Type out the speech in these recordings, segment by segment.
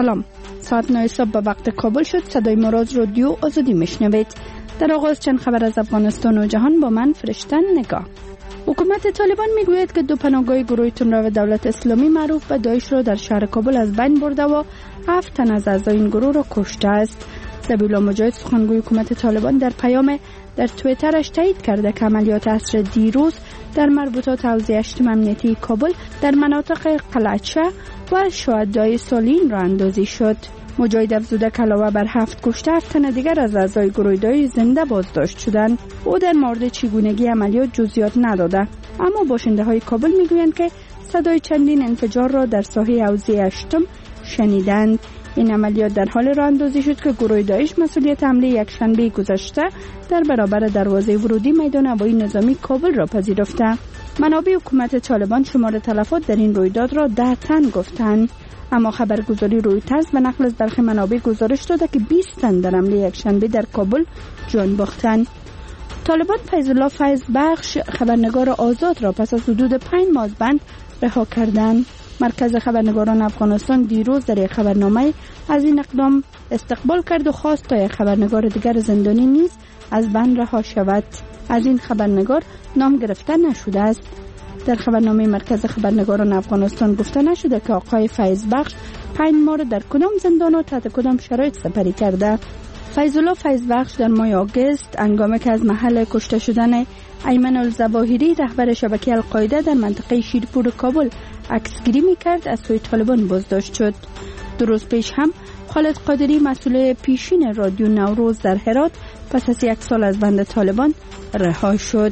سلام. ساعت 9 صبح به وقت کابل شد. صدای ما را از رادیو آزادی میشنوید. در آغاز چند خبر از افغانستان و جهان با من فرشتن نگاه. حکومت طالبان میگوید که 2 پناهگاه گروه تندرو دولت اسلامی معروف به داعش را در شهر کابل از بین برده و 7 تن از اعضای این گروه را کشته است. ذبیحالله مجاهد سخنگوی حکومت طالبان در پیام در توییترش تایید کرده که عملیات عصر دیروز در مربوطات حوزه 8 امنیتی کابل در مناطق قلعه‌چه و شهدای سالین را اندازی شد. مجاهد افزوده که علاوه بر 7 کشته 7 تن دیگر از اعضای گروه داعش زنده بازداشت شدند. او در مورد چگونگی عملیات جزئیات نداده، اما باشنده‌های کابل میگویند که صدای چندین انفجار را در ساحه حوزه 8 شنیدند. این عملیات در حال راه اندازی شد که گروه داعش مسئولیت حمله یکشنبه گذشته در برابر دروازه ورودی میدان هوایی نظامی کابل را پذیرفته. منابع حکومت طالبان شمار تلفات در این رویداد را 10 تن گفتند، اما خبرگزاری رویترز به نقل از برخی منابع گزارش داده که 20 تن در حمله یکشنبه در کابل جان باختند. طالبان فیض‌الله فیض‌بخش خبرنگار آزاد را پس از حدود 5 ماه بند رها کردند. مرکز خبرنگاران افغانستان دیروز در یک خبرنامه از این اقدام استقبال کرد و خواست تا یک خبرنگار دیگر زندانی نیز از بند رها شود. از این خبرنگار نام گرفته نشده است. در خبرنامه مرکز خبرنگاران افغانستان گفته نشده که آقای فیض‌بخش 5 ماه در کدام زندان و تحت کدام شرایط سپری کرده. فیض‌الله فیض‌بخش در ماه آگوست هنگامی که از محل کشته شدن ایمن الظواهری رهبر شبکه القاعده در منطقه شیرپور کابل عکسگیری میکرد از سوی طالبان بازداشت شد. 2 روز پیش هم خالد قادری مسئول پیشین رادیو نوروز در هرات پس از 1 سال از بند طالبان رها شد.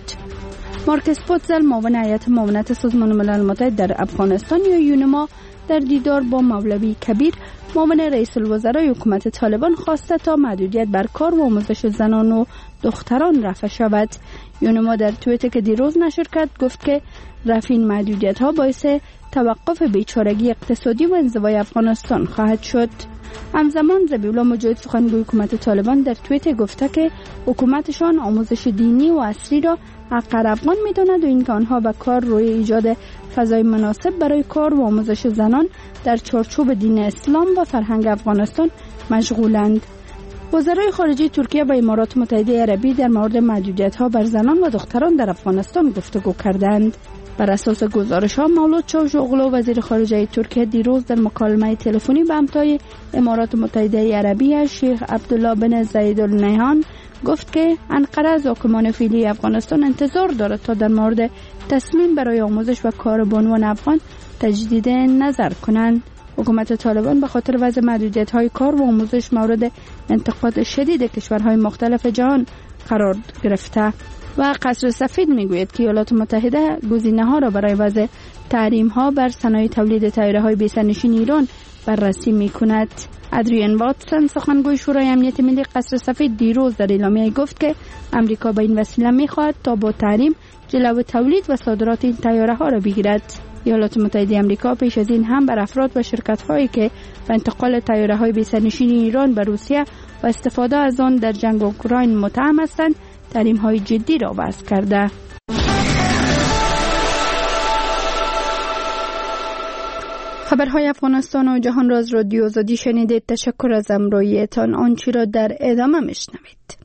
مارکس پوتزل معاون هیئت معاونت سازمان ملل متحد در افغانستان یا یونما در دیدار با مولوی کبیر معاون رئیس الوزرای حکومت طالبان خواسته تا محدودیت بر کار و آموزش زنان و دختران رفع شود. یونما در توییتی که دیروز نشر کرد گفت که رفع این محدودیت ها باعث توقف بیچارگی اقتصادی و انزوای افغانستان خواهد شد. همزمان ذبیحالله مجاهد سخنگوی حکومت طالبان در توییت گفته که حکومتشان آموزش دینی و عصری را حق افغان می‌داند و اینکه آنها به کار روی ایجاد فضای مناسب برای کار و آموزش زنان در چارچوب دین اسلام و فرهنگ افغانستان مشغولند. وزرای خارجه ترکیه و امارات متحده عربی در مورد محدودیت‌ها بر زنان و دختران در افغانستان گفتگو کردند. بر اساس گزارش‌ها مولود چاوشوغلو وزیر خارجه ترکیه دیروز در مکالمه تلفنی به همتای امارات متحده عربی شیخ عبدالله بن زاید النهیان گفت که انقره از حاکمان فعلی افغانستان انتظار دارد تا در مورد تصمیم برای آموزش و کار بانوان افغان تجدید نظر کنند. حکومت طالبان به خاطر وضع محدودیت‌های کار و آموزش مورد انتقاد شدید کشورهای مختلف جهان قرار گرفته و قصر سفید میگوید که ایالات متحده گزینه‌ها را برای وضع تحریم‌ها بر صنایع تولید طیاره‌های بی‌سرنشین ایران بررسی می‌کند. ادریان واتسون سخنگوی شورای امنیت ملی قصر سفید دیروز در اعلامیه گفت که امریکا به این وسیله می‌خواهد تا با تحریم جلو تولید و صادرات این طیاره‌ها را بگیرد. ایالات متحده آمریکا پیش از این هم بر افراد و شرکت‌هایی که به انتقال طیاره‌های بی‌سرنشین ایران به روسیه و استفاده از آن در جنگ اوکراین متهم هستند تحریم‌های جدی را وضع کرده. خبرهای افغانستان و جهان را از رادیو آزادی شنیدید. تشکر از همراهیتان. آنچه را در ادامه میشنوید.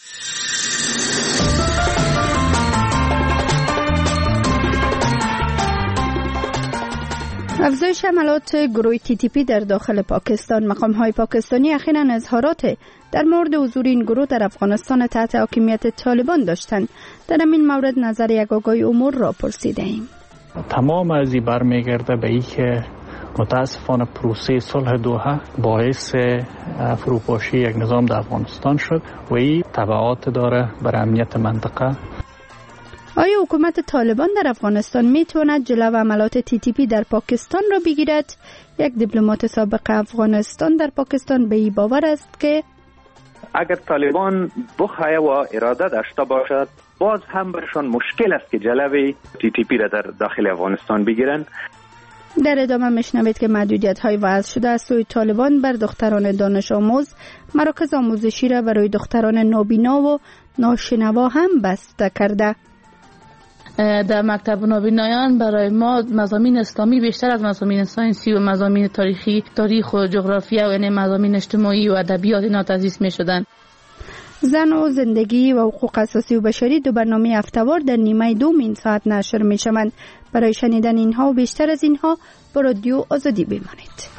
افزایش حملات گروه TTP در داخل پاکستان. مقام‌های پاکستانی اخیراً اظهارات در مورد حضور این گروه در افغانستان تحت حاکمیت طالبان داشتند. در این مورد نظر یک آگاه امور را پرسیده ایم. تمام از این برمیگرده به این که متاسفانه پروسه صلح دوحه باعث فروپاشی یک نظام در افغانستان شد و این تبعات داره بر امنیت منطقه. آیا حکومت طالبان در افغانستان میتواند جلو عملات TTP در پاکستان را بگیرد؟ یک دیپلمات سابق افغانستان در پاکستان به این باور است که اگر طالبان بخواهد و اراده داشته باشد باز هم برشان مشکل است که جلوی TTP را در داخل افغانستان بگیرند. در ادامه میشنوید که محدودیت‌های وضع شده از سوی طالبان بر دختران دانش آموز مراکز آموزشی را برای دختران نابینا و ناشنوا هم بسته کرده. در مکتب نابینایان برای ما مضامین اسلامی بیشتر از مضامین ساینسی و مضامین تاریخ و جغرافیا و یعنی مضامین اجتماعی و ادبیات اینا تدریس می‌شدن. زن و زندگی و حقوق اساسی و بشری دو برنامه هفته‌وار در نیمه دوم این ساعت نشر می‌شوند. برای شنیدن اینها و بیشتر از اینها با رادیو آزادی بمانید.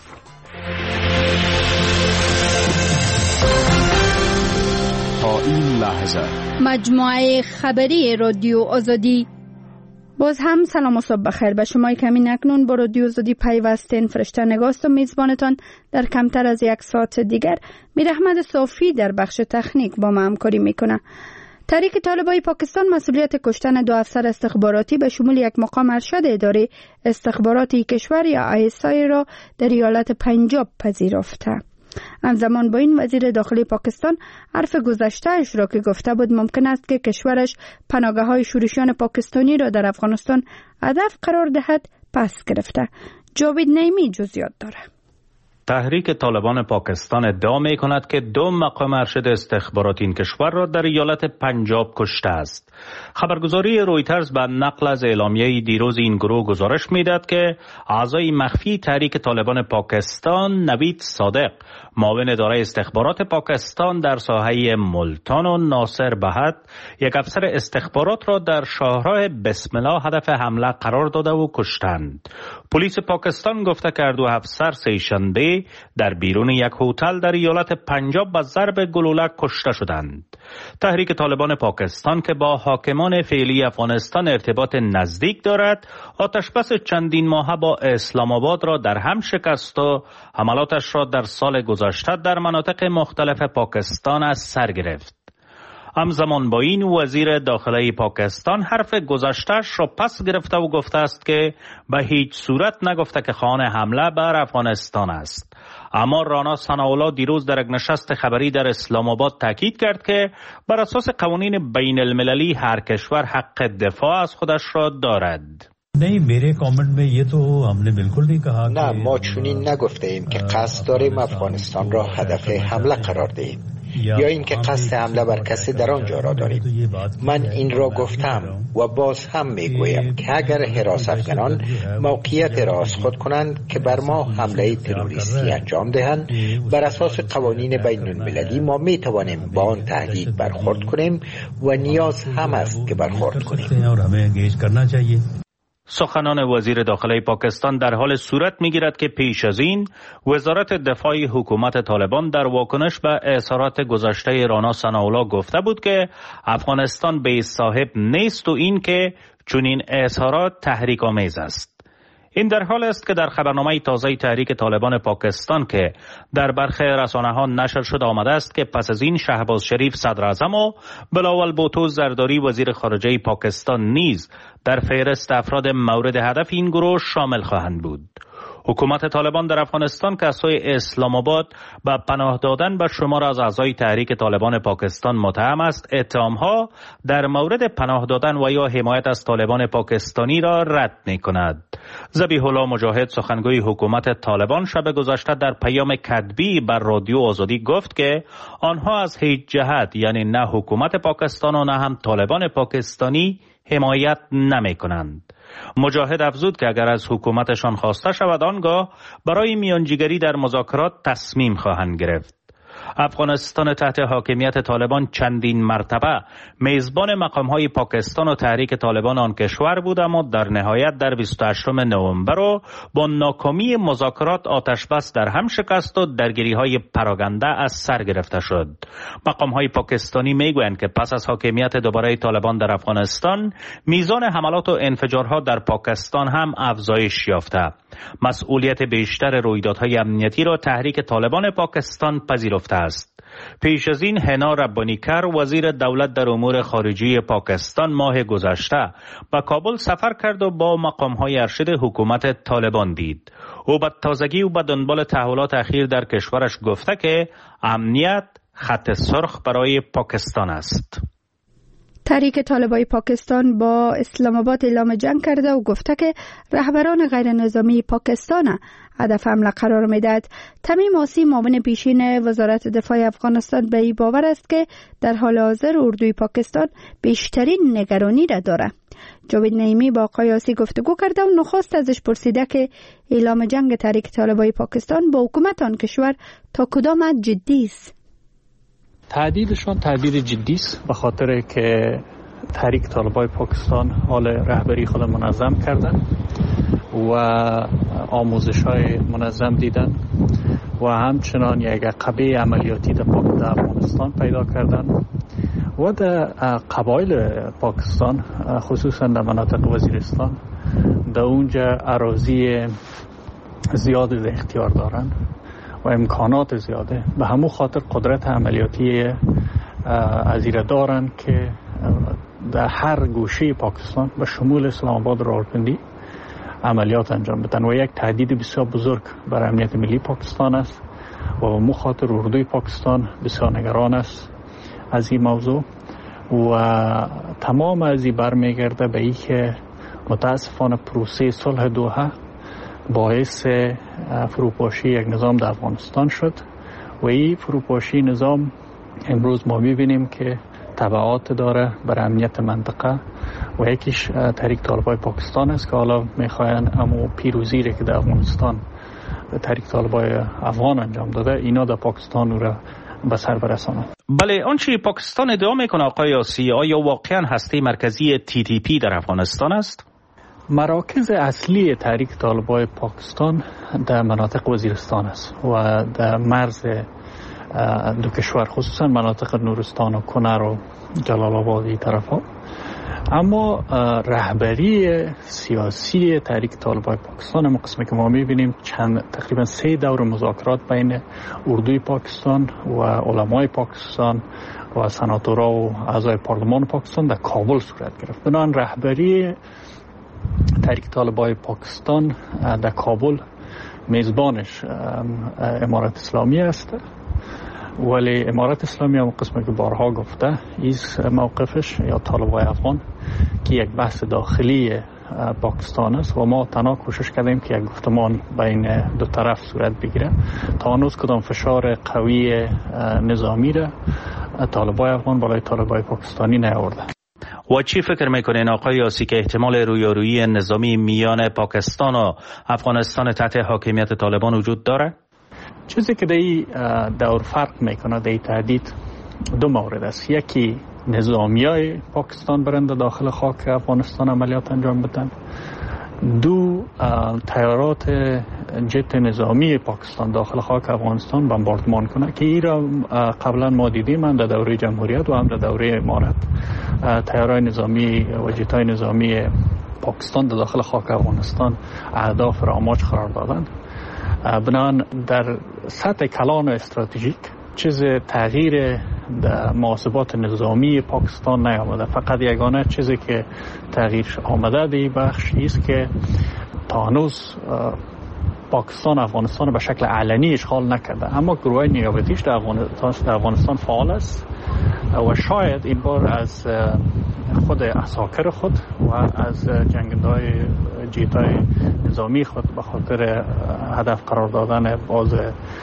تا این لحظه مجموعه خبری رادیو آزادی. باز هم سلام و صبح بخیر به شما که همین اکنون با رادیو آزادی پیوستین. فرشته نگاست و میزبانتان در کمتر از یک ساعت دیگر میرحمد صافی در بخش تکنیک با ما همکاری میکنه. تحریک طالبان پاکستان مسئولیت کشتن دو افسر استخباراتی به شمول یک مقام ارشد اداره استخباراتی کشور یا ISI را در ایالت پنجاب پذیرفته. همزمان با این وزیر داخلی پاکستان حرف گذشته‌اش را که گفته بود ممکن است که کشورش پناهگاه‌های شورشیان پاکستانی را در افغانستان هدف قرار دهد پس گرفته. جاوید نعیمی جزئیات دارد. تحریک طالبان پاکستان ادعا می کند که دو مقام ارشد استخباراتی این کشور را در ایالت پنجاب کشته است. خبرگزاری رویترز به نقل از اعلامیه دیروز این گروه گزارش می داد که اعضای مخفی تحریک طالبان پاکستان نوید صادق، معاون اداره استخبارات پاکستان در ساحه ملتان و ناصر بهت، یک افسر استخبارات را در شاهراه بسم الله هدف حمله قرار داده و کشتند. پلیس پاکستان گفته که دو افسر سه‌شنبه در بیرون یک هتل در ایالت پنجاب با ضرب گلوله کشته شدند. تحریک طالبان پاکستان که با حاکمان فعلی افغانستان ارتباط نزدیک دارد، آتشبس چندین ماهه با اسلام آباد را در هم شکست و حملاتش را در سال گذشته در مناطق مختلف پاکستان از سر گرفت. همزمان با این وزیر داخلی پاکستان حرف گذشته‌اش را پس گرفته و گفته است که به هیچ صورت نگفته که خواهان حمله بر افغانستان است. اما رانا ثناءالله دیروز در یک نشست خبری در اسلام آباد تاکید کرد که بر اساس قوانین بین المللی هر کشور حق دفاع از خودش را دارد. نه، ما چنین نگفته ایم که قصد داریم افغانستان را هدف حمله قرار دهیم یا اینکه قصد حمله بر کسی در آنجا را داریم. من این را گفتم و باز هم میگویم که اگر حراس افغانان موقعیت را از خود کنند که بر ما حمله تروریستی انجام دهند، بر اساس قوانین بین المللی ما می توانیم با آن تهدید برخورد کنیم و نیاز هم است که برخورد کنیم. سخنان وزیر داخلی پاکستان در حال صورت می‌گیرد که پیش از این وزارت دفاع حکومت طالبان در واکنش به اظهارات گذشته رانا ثناءالله گفته بود که افغانستان به صاحب نیست و این که چنین اظهارات تحریک‌آمیز است. این در حال است که در خبرنامه تازه تحریک طالبان پاکستان که در برخی رسانه‌ها نشر شده آمده است که پس از این شهباز شریف صدر اعظم و بلاول بوتو زرداری وزیر خارجه پاکستان نیز در فهرست افراد مورد هدف این گروه شامل خواهند بود. حکومت طالبان در افغانستان که از سوی اسلام آباد به پناه دادن به شمار از اعضای تحریک طالبان پاکستان متهم است، اتهام‌ها در مورد پناه دادن و یا حمایت از طالبان پاکستانی را رد می‌کند. ذبیح الله مجاهد سخنگوی حکومت طالبان شب گذشته در پیام کتبی بر رادیو آزادی گفت که آنها از هیچ جهت یعنی نه حکومت پاکستان و نه هم طالبان پاکستانی حمایت نمی‌کنند. مجاهد افزود که اگر از حکومتشان خواسته شود آنگاه برای میانجیگری در مذاکرات تصمیم خواهند گرفت. افغانستان تحت حاکمیت طالبان چندین مرتبه میزبان مقام‌های پاکستان و تحریک طالبان آن کشور بود، اما در نهایت در 28 نوامبر و با ناکامی مذاکرات آتشبس در هم شکست و درگیری‌های پراگنده از سر گرفته شد. مقام‌های پاکستانی میگویند که پس از حاکمیت دوباره طالبان در افغانستان میزان حملات و انفجارها در پاکستان هم افزایش یافته. مسئولیت بیشتر رویدادهای امنیتی را تحریک طالبان پاکستان پذیرفته است. پیش از این حنا ربانیکر وزیر دولت در امور خارجه پاکستان ماه گذشته به کابل سفر کرد و با مقام‌های ارشد حکومت طالبان دید. او به تازگی و به دنبال تحولات اخیر در کشورش گفته که امنیت خط سرخ برای پاکستان است. تحریک طالبان پاکستان با اسلام آباد اعلام جنگ کرده و گفته که رهبران غیر نظامی پاکستان هدف حمله قرار میدهد. تمیم آسی معاون پیشین وزارت دفاع افغانستان به این باور است که در حال حاضر اردوی پاکستان بیشترین نگرانی را دارد. جاوید نعیمی با آقای یاسی گفتگو کرده و نخست ازش پرسیده که اعلام جنگ تحریک طالبای پاکستان با حکومت آن کشور تا کدام حد جدی است؟ تهدیدشان تهدید جدی است، به خاطر که تحریک طالبای پاکستان حال رهبری خود منظم کردن و آموزش‌های منظم دیدن و همچنان یک عقبه عملیاتی در افغانستان پیدا کردن و در قبایل پاکستان خصوصا در مناطق وزیرستان در اونجا اراضی زیاد اختیار دارن و امکانات زیاده، به همون خاطر قدرت عملیاتی ازیره دارن که در هر گوشه پاکستان به شمول اسلام آباد و راولپنڈی عملیات انجام بدن و یک تهدید بسیار بزرگ بر امنیت ملی پاکستان است و به همون خاطر اردوی پاکستان بسیار نگران است از این موضوع و تمام از این برمیگرده به این که متاسفانه پروسه صلح دوحه باعث فروپاشی یک نظام در افغانستان شد و این فروپاشی نظام امروز ما میبینیم که تبعات داره بر امنیت منطقه و یکیش تحریک طالبای پاکستان است که حالا میخواین امو پیروزی که در افغانستان تحریک طالبای افغان انجام داده اینا در پاکستان رو به سر برسانند. بله، آنچه پاکستان ادعا میکنه آقای یاسی، آیا واقعا هسته مرکزی TTP در افغانستان است؟ مراکز اصلی تحریک طالبای پاکستان در مناطق وزیرستان است و در مرز دو کشور، خصوصا مناطق نورستان و کنر و جلال آباد طرفا. اما رهبری سیاسی تحریک طالبای پاکستان هم قسمی که ما میبینیم تقریبا 3 دور مذاکرات بین اردوی پاکستان و علمای پاکستان و سناتورا و اعضای پارلمان پاکستان در کابل صورت گرفت. بنابراین رهبری تحریک طالبای پاکستان در کابل میزبانش امارت اسلامی است، ولی امارت اسلامی هم قسمی که بارها گفته ایز موقفش یا طالبای افغان که یک بحث داخلی پاکستان است و ما تنها کوشش کردیم که یک گفتمان بین دو طرف صورت بگیره. تا هنوز کدام فشار قوی نظامی را طالبای افغان بالای طالبای پاکستانی نیاورده. و چی فکر میکنین آقای یاسی که احتمال رویارویی نظامی میان پاکستان و افغانستان تحت حاکمیت طالبان وجود داره؟ چیزی که در این دور فرق میکنه در این تهدید دو مورد است. یکی نظامیای پاکستان برنده داخل خاک افغانستان عملیات انجام بدن. دو تیارات جت نظامی پاکستان داخل خاک افغانستان بمباردمان کنه که این را قبلا ما دیدیم هم در دوره جمهوریت و هم در دوره امارت. تیارای نظامی و جتای نظامی پاکستان داخل خاک افغانستان اهداف را آماج قرار دادند. بنابراین در سطح کلان و استراتژیک چیز تغییر در محاسبات نظامی پاکستان نیامده. فقط یگانه چیزی که تغییر آمده در این بخش است که تا هنوز پاکستان افغانستان به شکل علنی اشغال نکرده، اما گروه نیابتیش در افغانستان فعال است و شاید این بار از خود عساکر خود و از جنگنده‌های جیتای نظامی خود به خاطر هدف قرار دادن باز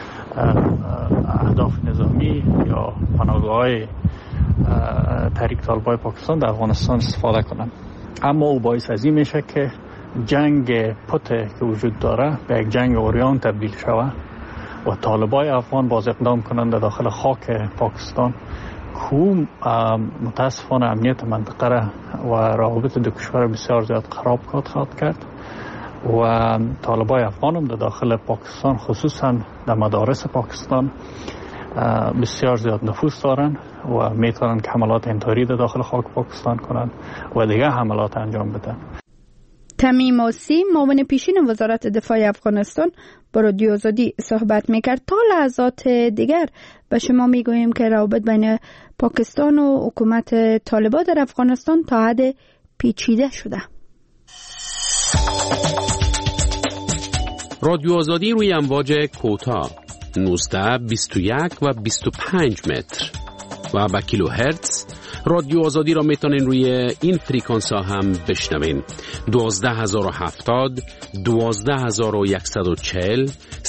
اهداف نظامی یا پناهگاه‌های تحریک طالبای پاکستان در افغانستان استفاده کنند. اما او باعث از این میشه که جنگ پته که وجود داره به یک جنگ اوریان تبدیل شود و طالبای افغان باز اقدام کنند در داخل خاک پاکستان که متاسفانه امنیت منطقه را و روابط دو کشور بسیار زیاد خراب خواهد کرد و طالبای افغان هم در داخل پاکستان خصوصا در مدارس پاکستان بسیار زیاد نفوذ دارن و میتونن که حملات انتحاری در داخل خاک پاکستان کنند و دیگه حملات انجام بدن. تمیم آسی، معاون پیشین وزارت دفاع افغانستان با رادیو آزادی صحبت میکرد. تا لحظات دیگر به شما میگوییم که روابط بین پاکستان و حکومت طالبان در افغانستان تا حد پیچیده شده. رادیو آزادی روی امواج کوتاه 19, 21 و 25 متر و با کیلوهرتز رادیو آزادی را میتونین روی این فریکانس ها هم بشنوین. 12070 12140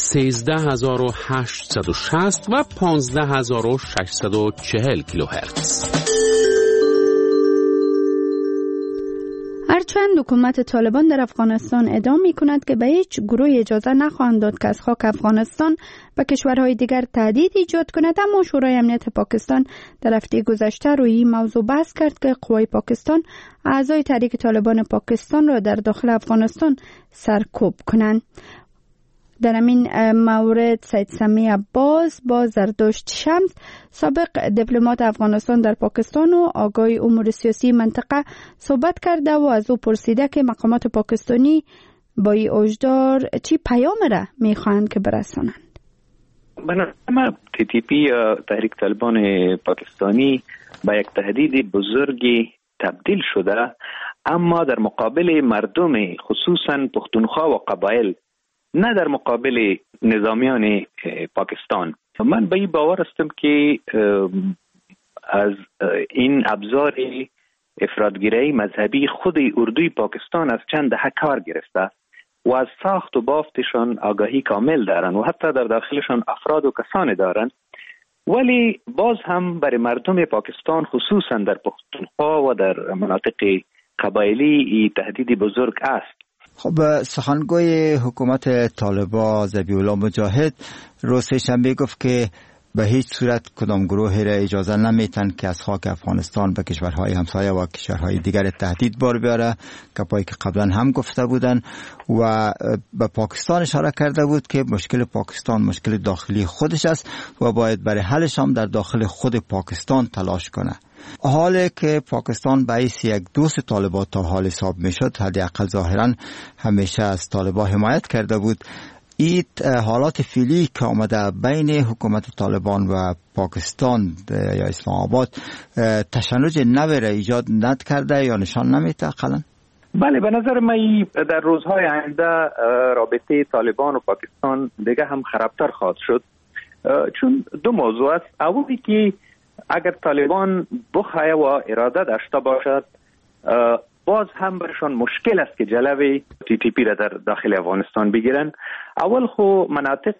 13860 و 15640 کیلوهرتز. هرچند حکومت طالبان در افغانستان ادعا می‌کند که به هیچ گروه اجازه نخواهند داد که از خاک افغانستان به کشورهای دیگر تهدید ایجاد کند، اما شورای امنیت پاکستان در هفته گذشته روی این موضوع بحث کرد که قوای پاکستان اعضای تحریک طالبان پاکستان را در داخل افغانستان سرکوب کنند. در این مورد سید سمی عباس با زردشت شمس، سابق دیپلمات افغانستان در پاکستان و آگاه امور سیاسی منطقه، صحبت کرده و از او پرسیده که مقامات پاکستانی با این هشدار چی پیام را میخواهند که برسانند. به نظر من TTP تحریک طالبان پاکستانی با یک تهدید بزرگی تبدیل شده، اما در مقابل مردم خصوصا پختونخوا و قبایل، نه در مقابل نظامیان پاکستان. من به این باور هستم که از این ابزار افراطگرایی مذهبی خود اردوی پاکستان از چند دهه کار گرفته و از ساخت و بافتشان آگاهی کامل دارن و حتی در داخلشان افراد و کسان دارن، ولی باز هم برای مردم پاکستان خصوصا در پختونخوا و در مناطق قبایلی تهدید بزرگ است. خب سخنگوی حکومت طالبان ذبیح الله مجاهد روز سه‌شنبه گفت که به هیچ صورت کدام گروهی را اجازه نمیتن که از خاک افغانستان به کشورهای همسایه و کشورهای دیگر تهدید بار بیاره، گپایی که قبلا هم گفته بودن و به پاکستان اشاره کرده بود که مشکل پاکستان مشکل داخلی خودش است و باید برای حلش هم در داخل خود پاکستان تلاش کنه. حالی که پاکستان باعث یک دوست طالبان تا حال حساب میشد، حداقل ظاهرا همیشه از طالبان حمایت کرده بود، این حالات فعلی که آمده بین حکومت طالبان و پاکستان یا اسلام آباد تشنج نوی را ایجاد نکرده یا نشان نمیده اقلا؟ بله، به نظر من در روزهای آینده رابطه طالبان و پاکستان دیگه هم خرابتر خواهد شد، چون دو موضوع است. اولی که اگر طالبان بخواهد و اراده داشته باشد، باز هم برشان مشکل است که جلوه TTP را در داخل افغانستان بگیرن. اول خو مناطق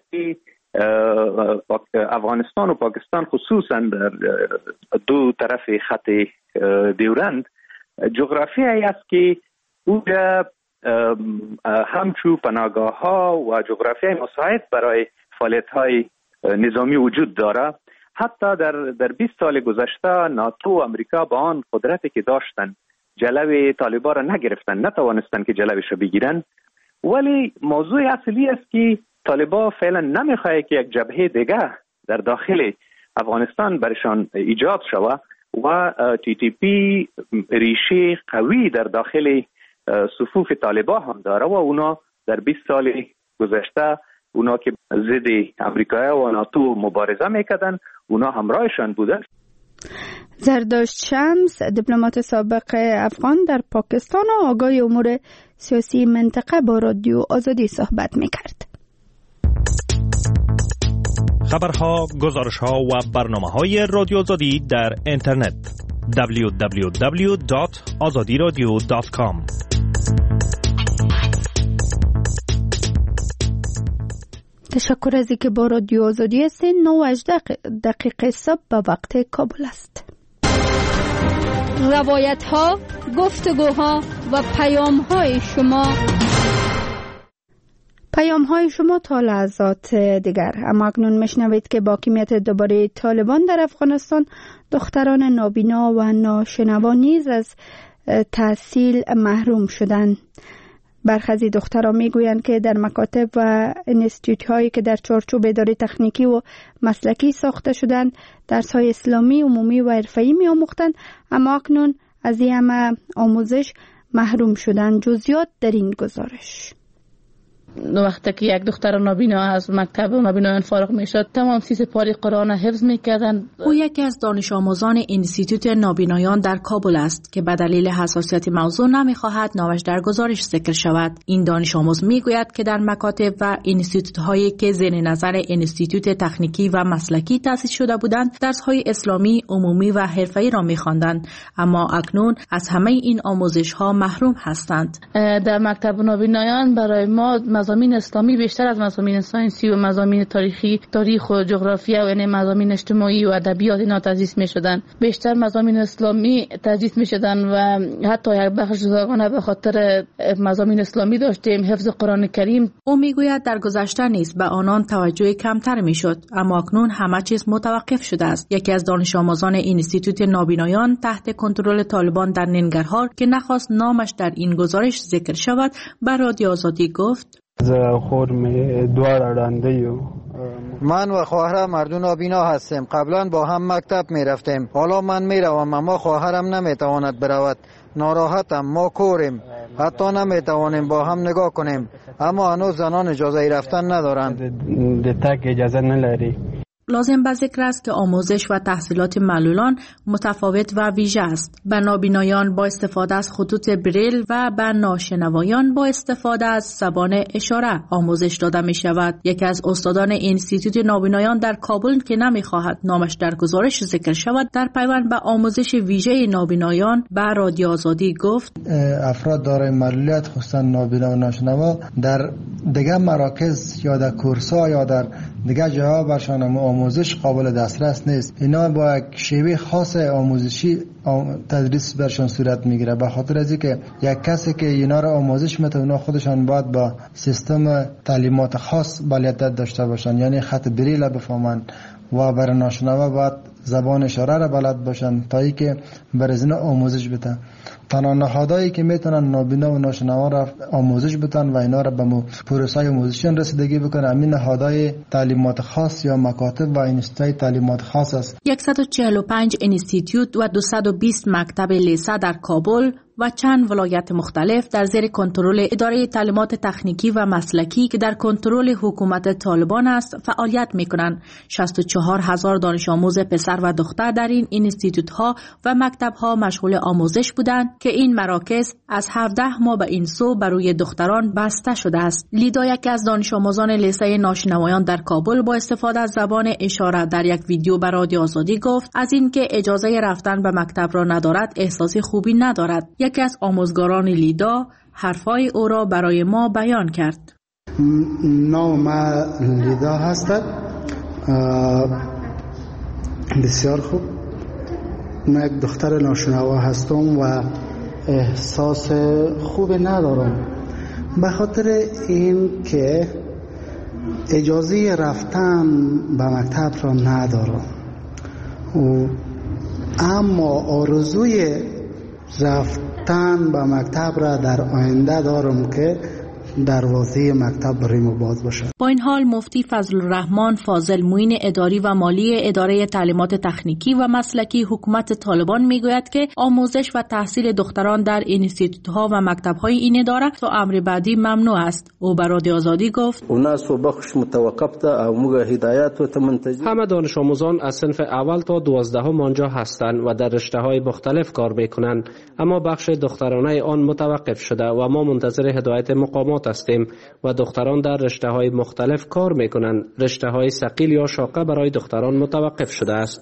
افغانستان و پاکستان خصوصا در دو طرف خط دیورند جغرافیایی است که اونجا همچو پناهگاه ها و جغرافیای مساعد برای فعالیت های نظامی وجود داره. حتی در 20 سال گذشته ناتو و امریکا با آن قدرتی که داشتن جلوه طالبان را نگرفتن، نتوانستن که جلوش را بگیرن. ولی موضوع اصلی است که طالبان فعلا نمیخواه که یک جبهه دیگه در داخل افغانستان برشان ایجاد شود و TTP ریشه قوی در داخل صفوف طالبان هم داره و اونا در 20 سال گذشته اونا که ضد امریکا و ناتو مبارزه میکردن، اونا همراهشان بودن. زردشت شمس، دیپلمات سابق افغان در پاکستان و آگاه امور سیاسی منطقه، با رادیو آزادی صحبت میکرد. خبرها، گزارشها و برنامه‌های رادیو آزادی در اینترنت www.azadiradio.com. تشکر از اینکه با رادیو آزادی هستین. 9:18 صبح به وقت کابل است. روایت ها، گفتگوها و پیام های شما تا لحظات دیگر. اما اکنون میشنوید که با حاکمیت دوباره طالبان در افغانستان، دختران نابینا و ناشنوا نیز از تحصیل محروم شدند. برخی از دختران میگویند که در مکاتب و انستیتوت هایی که در چارچوب اداره تکنیکی و مسلکی ساخته شدند درس های اسلامی عمومی و حرفه‌ای می‌آموختند، اما اکنون از این همه آموزش محروم شدند. جزئیات در این گزارش. وقتی که یک دختر نابینا از مکتب نابینایان فارغ میشد، تمام پاره قرآن حفظ میکردن. او یکی از دانش آموزان انستیتوت نابینایان در کابل است که به دلیل حساسیت موضوع نمیخواهد نامش در گزارش ذکر شود. این دانش آموز میگوید که در مکاتب و انستیتوت هایی که زیر نظر انستیتوت تکنیکی و مسلکی تأسیس شده بودند، درس های اسلامی عمومی و حرفه‌ای را میخواندند، اما اکنون از همه این آموزش ها محروم هستند. در مکتب نابینایان برای ما مضامین اسلامی بیشتر از مضامین ساینسی و مضامین تاریخ و جغرافیا و مضامین اجتماعی و ادبیات اینا تدریس می‌شدن. بیشتر مضامین اسلامی تدریس می‌شدن و حتی یک بخش جداگانه به خاطر مضامین اسلامی داشتیم، حفظ قرآن کریم. او میگوید در گذشته نیز به آنان توجه کمتر میشد، اما اکنون همه چیز متوقف شده است. یکی از دانش آموزان انستیتوت نابینایان تحت کنترل طالبان در ننگرهار که نخواست نامش در این گزارش ذکر شود به رادیو آزادی گفت: من و خواهرم مردم نابینا هستیم. قبلا با هم مکتب می رفتیم. حالا من می روم اما خواهرم نمی تواند برود. ناراحتم. ما کوریم. حتی نمی توانیم با هم نگاه کنیم. اما هنوز زنان اجازه رفتن ندارند. اجازه نلری. لازم به ذکر است که آموزش و تحصیلات معلولان متفاوت و ویژه است. به نابینایان با استفاده از خطوط بریل و به ناشنوایان با استفاده از زبان اشاره آموزش داده می شود. یکی از استادان انستیتوت نابینایان در کابل که نمی خواهد نامش در گزارش ذکر شود، در پیوند به آموزش ویژه نابینایان به رادیو آزادی گفت: افراد دارای معلولیت خصوصا نابینا و ناشنوا در دیگر مراکز یا در کورس‌ها یا در دیگر جاها برشان آموزش قابل دسترس نیست. اینا با یک شیوه خاص آموزشی تدریس برشان صورت میگیره. به خاطر از اینکه یک کسی که اینا را آموزش میده، اونا خودشان باید با سیستم تعلیمات خاص بلدیت داشته باشن، یعنی خط بریل بفهمن و برای ناشنوا باید زبان اشاره را بلد باشن تا اینکه برای اینا آموزش بده. تنها نهادهایی که میتونن نابینا و ناشنوا را آموزش بدن و اینا را به پروسه آموزشی رسیدگی بکنن، همین نهادهای تعلیمات خاص یا مکاتب و انستیتوت تعلیمات خاص است. 145 انستیتوت و 220 مکتب لیسه در کابل و چند ولایت مختلف در زیر کنترل اداره تعلیمات تکنیکی و مسلکی که در کنترل حکومت طالبان است فعالیت می‌کنند. 64,000 دانش آموز پسر و دختر در این انستیتوت‌ها و مکتب‌ها مشغول آموزش بودند که این مراکز از 17 ماه به این سو برای دختران بسته شده است. لیدا، یکی از دانش آموزان لیسه ناشنوایان در کابل، با استفاده از زبان اشاره در یک ویدیو به رادیو آزادی گفت از اینکه اجازه رفتن به مکتب را ندارد احساس خوبی ندارد. یکی از آموزگاران لیدا حرفای او را برای ما بیان کرد. نام ما لیدا هستد. بسیار خوب. من یک دختر ناشنوا هستم و احساس خوب ندارم به خاطر این که اجازه رفتن به مکتب را ندارم، اما آرزوی رفتن به مکتب را در آینده دارم که دروازه مکتب برای ما باز باشد. با این حال مفتی فضل الرحمن فاضل معین اداری و مالی اداره تعلیمات تکنیکی و مسلکی حکومت طالبان میگوید که آموزش و تحصیل دختران در انستیتوت‌ها و مکتب‌های این اداره تا امر بعدی ممنوع است. او به رادیو آزادی گفت: همه دانش آموزان از صنف اول تا 12 آنجا هستند و در رشته‌های مختلف کار می‌کنند، اما بخش دخترانه آن متوقف شده و ما منتظر هدایت مقامات هستیم و دختران در رشته‌های مختلف کار می‌کنند. رشته‌های ثقیل یا شاقه برای دختران متوقف شده است.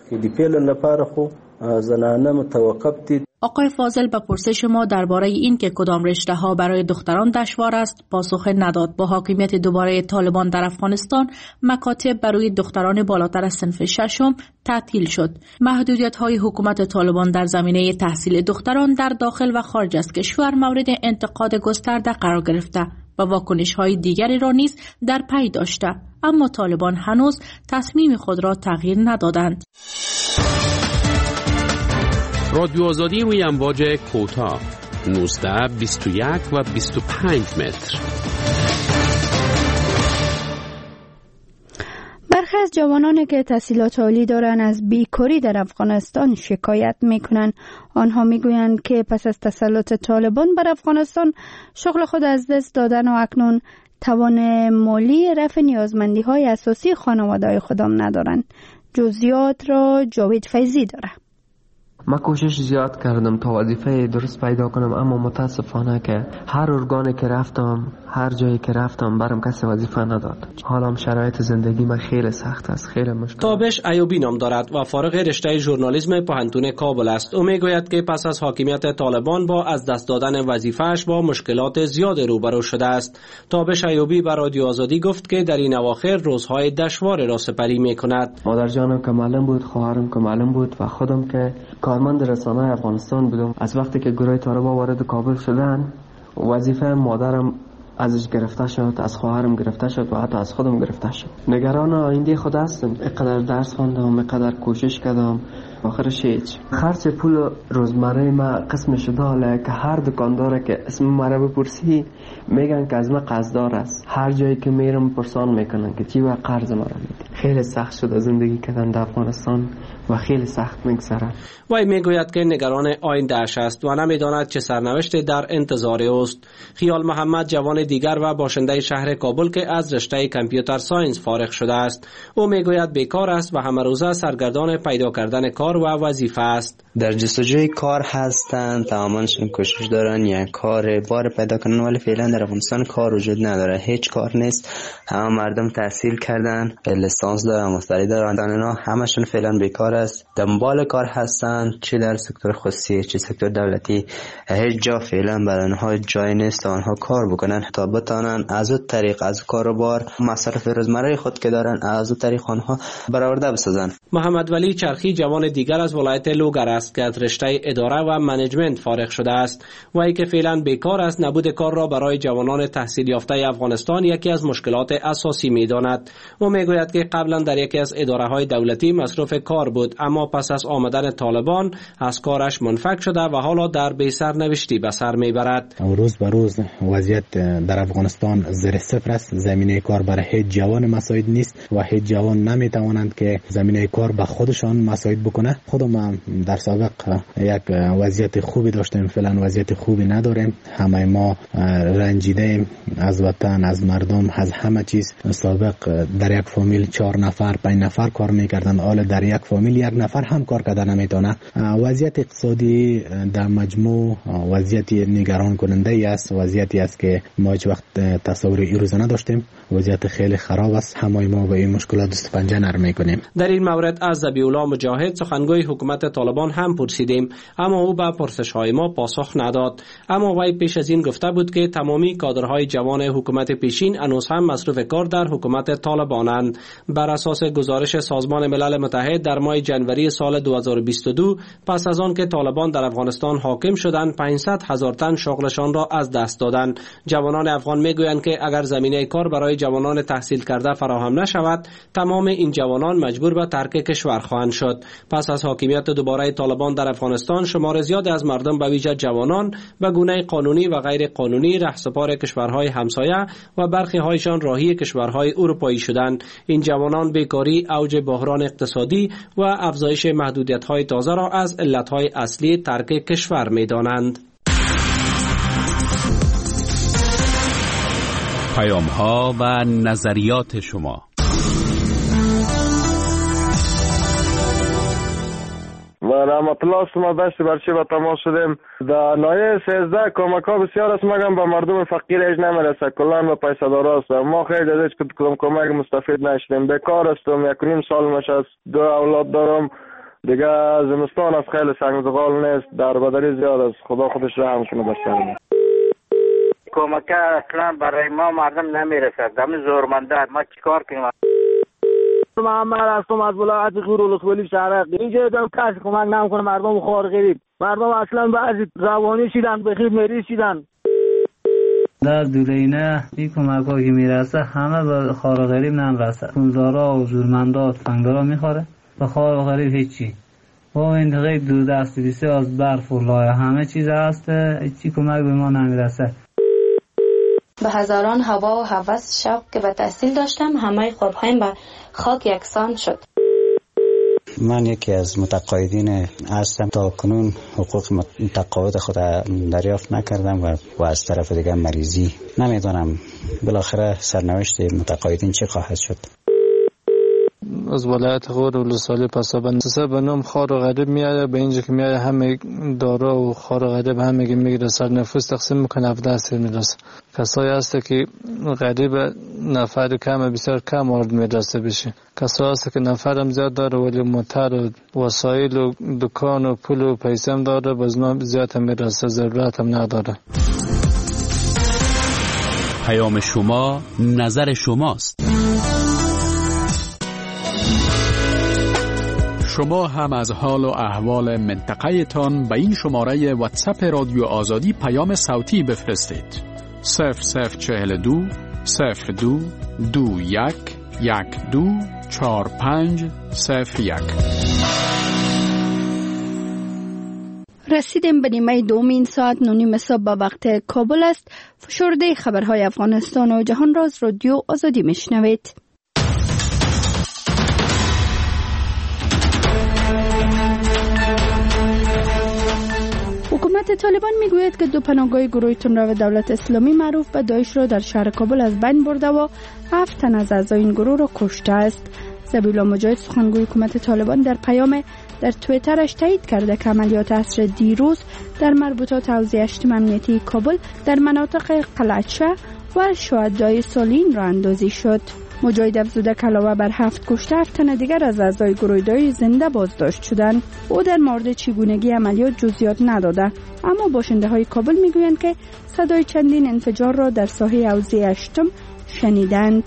آقای فاضل به پرسش ما درباره این که کدام رشته‌ها برای دختران دشوار است پاسخ نداد. با حاکمیت دوباره طالبان در افغانستان مکاتب برای دختران بالاتر از صنف ششم تعطیل شد. محدودیت‌های حکومت طالبان در زمینه تحصیل دختران در داخل و خارج از کشور مورد انتقاد گسترده قرار گرفته و واکنش‌های دیگری را نیز در پی داشته، اما طالبان هنوز تصمیم خود را تغییر ندادند. رادیو آزادی روی امواج کوتاه 19 21 و 25 متر. برخی از جوانانی که تحصیلات عالی دارند از بیکاری در افغانستان شکایت میکنند. آنها میگویند که پس از تسلط طالبان بر افغانستان شغل خود از دست دادن و اکنون توان مالی رفع نیازمندی های اساسی خانواده های خودم ندارند. جزئیات را جاوید فیضی داره. من کوشش زیاد کردم تا وظیفه درست پیدا کنم، اما متاسفانه که هر ارگانی که رفتم، هر جایی که رفتم برام کسی وظیفه نداد. حالا شرایط زندگی من خیلی سخت است، خیلی مشکل. تابش ایوبی نام دارد و فارغ رشته ژورنالیسم پوهنتون کابل است. او میگوید که پس از حاکمیت طالبان با از دست دادن وظیفه‌اش با مشکلات زیاد روبرو شده است. تابش ایوبی به رادیو آزادی گفت که در این اواخر روزهای دشوار را سپری میکند. مادر جانم که معلم بود، خواهرم که معلم بود و خودم که کارمند رسانه افغانستان بودم. از وقتی که گروه طالبان وارد کابل شدن، وظیفه مادرم ازش گرفته شد، از خواهرم گرفته شد و حتی از خودم گرفته شد. نگران آینده خود هستم. اینقدر درس خواندم، اینقدر کوشش کردم، آخرش هیچ. خرج پول روزمره ما قسم شده، حالا که هر دکاندار که اسم مرا بپرسی میگن که از من قرضدار است. هر جایی که میرم پرسان میکنن که چی و قرض مرا میده. خیلی سخت شده زندگی کردن در افغانستان و خیلی سخت میگذره. وی میگوید که نگران آینده‌اش است و نمیداند چه سرنوشتی در انتظار اوست. خیال محمد جوان دیگر و باشنده شهر کابل که از رشته کامپیوتر ساینس فارغ شده است، او میگوید بیکار است و همه روزه سرگردان پیدا کردن کار و وظیفه است. در جستجوی کار هستند، تمامشون کوشش دارن یا کار بار پیدا کنن، ولی فعلا در افغانستان کار وجود نداره، هیچ کار نیست. همه مردم تحصیل کردن، لیسانس دارن، مستری دارن، اینا همشون فعلا بیکار است. دنبال کار هستند، چه در سکتور خصوصی چه سکتور دولتی، هیچ جا فعلا برای آنها جای نیست آنها کار بکنن تا بتانن از اون طریق از کاروبار مصرف روزمره خود که دارن از اون طریق آنها برآورده بسازن. محمد ولی چرخی جوان دیگر از ولایت لوگر است که از رشته اداره و منیجمنت فارغ شده است و ای که فعلا بیکار است. نبود کار را برای جوانان تحصیل یافته افغانستان یکی از مشکلات اساسی می‌داند. او میگوید که قبلا در یکی از اداره‌های دولتی مصروف کار بود، اما پس از آمدن طالبان از کارش منفک شده و حالا در بی‌سرنوشتی به سر میبرد. روز به روز وضعیت در افغانستان زیر صفر است. زمینه کار برای هیچ جوان مساعد نیست و هیچ جوان نمیتوانند که زمینه کار به خودشان مساعد بکنه. خودم در سابق یک وضعیت خوبی داشتیم، فعلا وضعیت خوبی نداریم. همه ما رنجیده ایم از وطن، از مردم، از همه چیز. سابق در یک فامیل 4 نفر 5 نفر کار میکردن، حالا در یک فامیل 1 نفر هم کار کردن نمیتونه. وضعیت اقتصادی در مجموع وضعیت نگران کننده است، وضعیتی است که ما هیچ وقت تصور این روز نداشتیم. وضعیت خیلی خراب است. همه ما به این مشکلات دست پنجه نرم میکنیم. در این مورد از ذبیح‌الله مجاهد سخنگوی حکومت طالبان هم پرسیدیم، اما او به پرسش‌های ما پاسخ نداد. اما وی پیش از این گفته بود که تمامی کادرهای جوان حکومت پیشین هنوز هم مصروف کار در حکومت طالبانند. بر اساس گزارش سازمان ملل متحد در ماه جنوری سال 2022 پس از آن که طالبان در افغانستان حاکم شدند 500,000 تن شغلشان را از دست دادند. جوانان افغان میگویند که اگر زمینه کار برای جوانان تحصیل کرده فراهم نشود، تمام این جوانان مجبور به ترک کشور خواهند شد. پس از حاکمیت دوباره طالبان در افغانستان شمار زیادی از مردم به ویژه جوانان به گونه قانونی و غیر قانونی رهسپار کشورهای همسایه و برخی هایشان راهی کشورهای اروپایی شدند. این جوانان بیکاری، اوج بحران اقتصادی و افزایش محدودیت‌های تازه را از علت‌های اصلی ترک کشور می‌دانند. پیام‌ها و نظریات شما. و رحمت الله شما داشتی برچی با تماس شدیم. در نایه 13 کمک ها بسیار است، مگم به مردم فقیر ایش نمیرسه، کلان به پیسه دار است. ما خیلی از ایش کمک مستفید نشدیم. بیکار هستم، 1.5 سال مش است، 2 اولاد دارم دیگه. زمستان است، خیلی سنگزغال نیست، در بدری زیاد است. خدا خودش رحم کنه بر سرم. کمک اصلا برای ما مردم نمیرسه، دم زورمنده. ما چیکار کنیم؟ محمد هستم از ولایت غورالخولی شرق. اینجا دم کسی کمک نمیکنه، مردم خوار غریب. مردم اصلا بعضی روانی شدن، بخیر مریض شدن. در دورینه این کمک ها که میرسه همه به خوار غریب نمیرسه. پولدارا و زورمندا تفنگدارا میخوره، به خوار غریب هیچی. با این دقیق دو دستی بیسه از برف و لایه همه چیز هست، هیچی کمک به ما نمیرسه. به هزاران هوا و هوس شوق که به تحصیل داشتم، همه خوابهایم به خاک یکسان شد. من یکی از متقاعدین هستم. تا کنون حقوق متقاعد خود دریافت نکردم و از طرف دیگه مریضی. نمیدونم بالاخره سرنوشت متقاعدین چه خواهد شد. از ولایت غور ولسوالی پسابند به نام خار و غریب میاد به اینجا که میاد همه دارا و خار و غریب همه میگیره سر نفوس تقسیم میکنه 17 سر میرسه. کسایی هست که غریب نفر کم بسیار کم وارد مدرسه بشه. کسایی هست که نفرم زیاد داره ولی موتر و وسایل و دکان و پول و پیسه هم داره باز زیاد هم مدرسه ضرورت هم نداره. پیام شما نظر شماست. شما هم از حال و احوال منطقه تان به این شماره واتساپ رادیو آزادی پیام صوتی بفرستید. 0042 02 21 12 4501. رسیدیم به نیمه دوم این ساعت 9:30 صبح به وقت کابل است. فشرده خبرهای افغانستان و جهان را از رادیو آزادی میشنوید. حکومت طالبان میگوید که 2 پناهگاه گروه تندرو دولت اسلامی معروف به داعش را در شهر کابل از بین برده و 7 تن از اعضای این گروه را کشته است. ذبیح الله مجاهد سخنگوی حکومت طالبان در پیام در توییترش تایید کرده که عملیات عصر دیروز در مربوطات حوزه 8 امنیتی کابل در مناطق قلعه‌چه و شهدای سالین را اندازی شد. مجاهد افزوده که علاوه بر 7 کشته 7 تن دیگر از اعضای گروه داعش زنده بازداشت شدند. او در مورد چگونگی عملیات جزئیات نداده، اما باشنده های کابل میگویند که صدای چندین انفجار را در ساحه حوزه 8 شنیدند.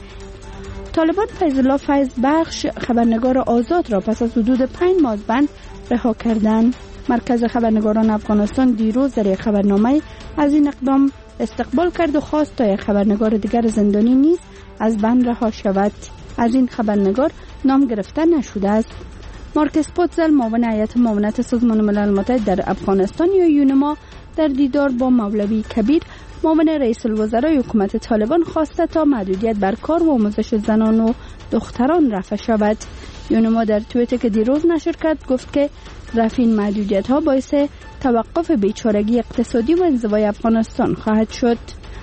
طالبان فیض الله فیض بخش خبرنگار آزاد را پس از حدود 5 ماه بند رها کردند. مرکز خبرنگاران افغانستان دیروز در یک خبرنامه از این اقدام استقبال کرد و خواست تا یک خبرنگار دیگر زندانی نیز از بند رها شود. از این خبرنگار نام گرفته نشده است. مارکس پوتزل معاون هیئت معاونت سازمان ملل متحد در افغانستان یا یونما در دیدار با مولوی کبیر معاون رئیس الوزرای حکومت طالبان خواسته تا محدودیت بر کار و آموزش زنان و دختران رفع شود. یونما در توییتر که دیروز نشر کرد گفت که رفع این محدودیت ها باعث توقف بیچارگی اقتصادی و انزوای افغانستان خواهد شد.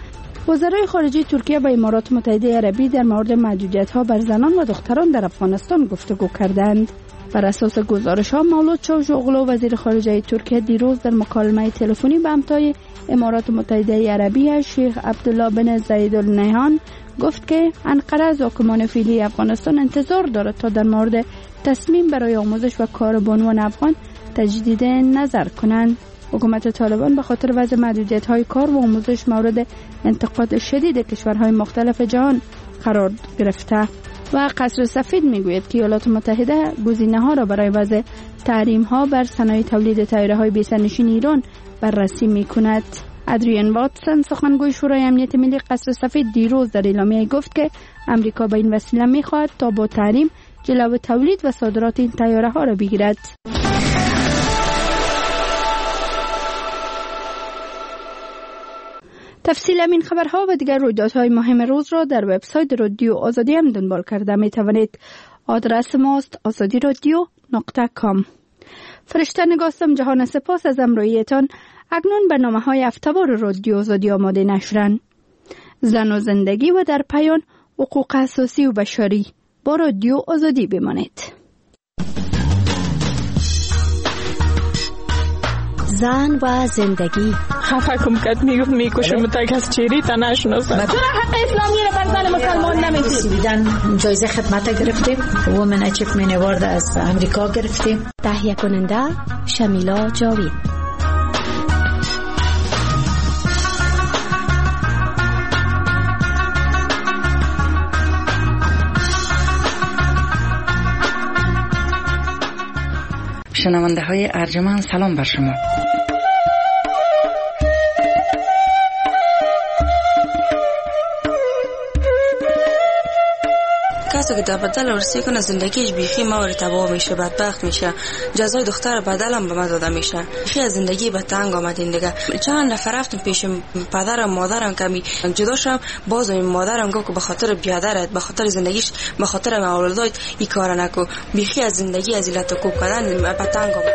وزرای خارجه ترکیه و امارات متحده عربی در مورد محدودیت ها بر زنان و دختران در افغانستان گفتگو کردند. بر اساس گزارش ها مولود چاوشوغلو وزیر خارجه ترکیه دیروز در مکالمه تلفنی به همتای امارات متحده عربی شیخ عبدالله بن زاید النهیان گفت که انقره از حاکمان فعلی افغانستان انتظار دارد تا در مورد تصمیم برای آموزش و کار بانوان افغان تجدید نظر کنند. حکومت طالبان به خاطر وضع محدودیت‌های کار و آموزش مورد انتقاد شدید کشورهای مختلف جهان قرار گرفته و قصر سفید میگوید که ایالات متحده گزینه‌ها را برای وضع تحریم‌ها بر صنایع تولید طیاره‌های بی‌سرنشین ایران بررسی می‌کند. ادریان واتسون سخنگوی شورای امنیت ملی قصر سفید دیروز در اعلامیه گفت که امریکا به این وسیله می‌خواهد تا با تحریم جلو تولید و صادرات این طیاره‌ها را بگیرد. تفصیل این خبرها و دیگر رویدادهای مهم روز را در وبسایت رادیو آزادی هم دنبال کرده می توانید. آدرس ماست azadiradyo.com. فرشته نگاستم جهان سپاس از همراهیتان. اکنون برنامه‌های هفته‌وار رادیو آزادی آماده نشرن. زن و زندگی و در پایان حقوق اساسی و بشری. با رادیو آزادی بمانید. زن و زندگی. خفه کم کت میکشم تک از چیری تا نشناسم. چرا حق اسلامی را بر زن مسلمان نمیدید؟ جایزه خدمت گرفتیم. وومن اچیومنت اوارد از امریکا گرفتیم. تهیه کننده شمیلا جاوید. شنونده های ارجمند سلام بر شما. کسی که در بدل ارسی کنه زندگیش بیخی موری تباه میشه، بدبخت میشه، جزای دختر بدل هم به ما داده میشه. بیخی از زندگی به تنگ آمدین دیگه. چند نفر رفتم پیش پدرم مادرم کمی جدا شدم، باز این مادرم گفت که به خاطر بیادرت، به خاطر زندگیش، به خاطر اولادات این کار نکو. بیخی از زندگی از ایلت کوب کردن به تنگ آمد.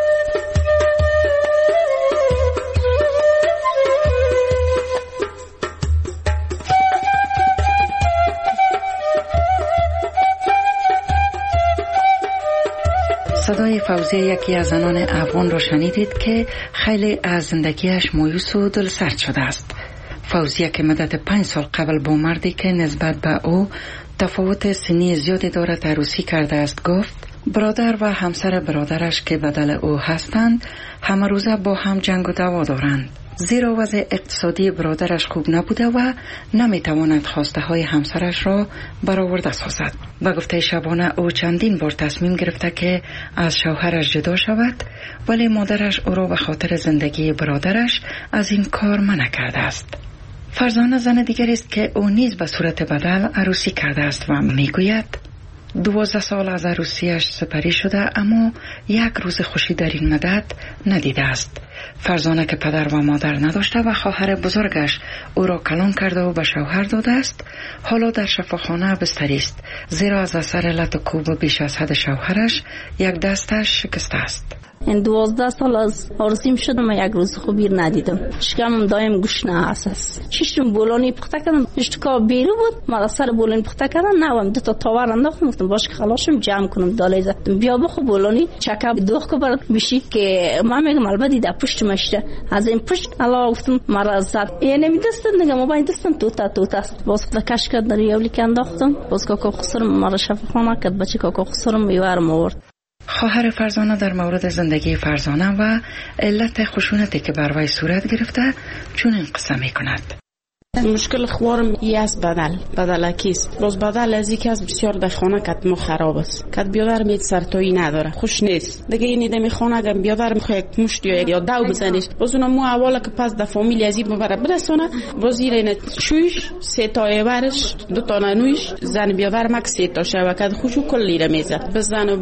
صدای فوزیه یکی از زنان افغان را شنیدید که خیلی از زندگیش مایوس و دلسرد شده است. فوزیه که مدت 5 سال قبل با مردی که نسبت به او تفاوت سنی زیادی دارد عروسی کرده است گفت برادر و همسر برادرش که بدل او هستند همه روزه با هم جنگ و دعوا دارند، زیرا وضع اقتصادی برادرش خوب نبوده و نمیتواند خواسته های همسرش را برآورده سازد. و گفته شبانه او چندین بار تصمیم گرفته که از شوهرش جدا شود، ولی مادرش او را به خاطر زندگی برادرش از این کار منع کرده است. فرزانه زن دیگری است که او نیز به صورت بدل عروسی کرده است و میگوید 12 سال از عروسیش سپری شده اما یک روز خوشی در این مدت ندیده است. فرزانه که پدر و مادر نداشته و خواهر بزرگش او را کلان کرده و به شوهر داده است، حالا در شفاخانه بستری است، زیرا از اثر لت و کوب بیش از حد شوهرش یک دستش شکسته است. این 12 سال از عروسیم شدم و یک روز خوبی ندیدم. شکمم دایم گشنه است. چشم بولانی پخته کردم، اشتکا بیرو بود، ما سر بولانی پخته کردم، نوام دو تا تاور انداختم، گفتم باش که خلاصم جمع کنم داله زدم. بیا بخو بولانی چکه دوخ کو برات بشی که ما میگم البته در پشت مشته از این پشت الله گفتم مرا زد. یعنی میدستم دیگه ما باید دستم توتا است. باز کش کرد در یولی که انداختم، باز کاکا خسرم مرا شفاخانه کرد، بچه کاکا خسرم میوارم آورد. خواهر فرزانه در مورد زندگی فرزانه و علت خشونتی که بر وی صورت گرفته چنین قصه می کند. مشکل خوارم ای است بدل کیست. باز بدل از اینکه از بسیار در خانه کتمو خراب است. کت بیادر میت سرتایی نداره، خوش نیست. دیگه این ایده می خانه اگر بیادر میخواه یک مشت یا دو بزنیش، باز اونم مو اولا که پس در فامیلی ازی ببره برسونه، باز این شویش 3 تا ایورش 2 تا ننویش زن بیادر مک 3 تا شو کد خوشو کلی را میزد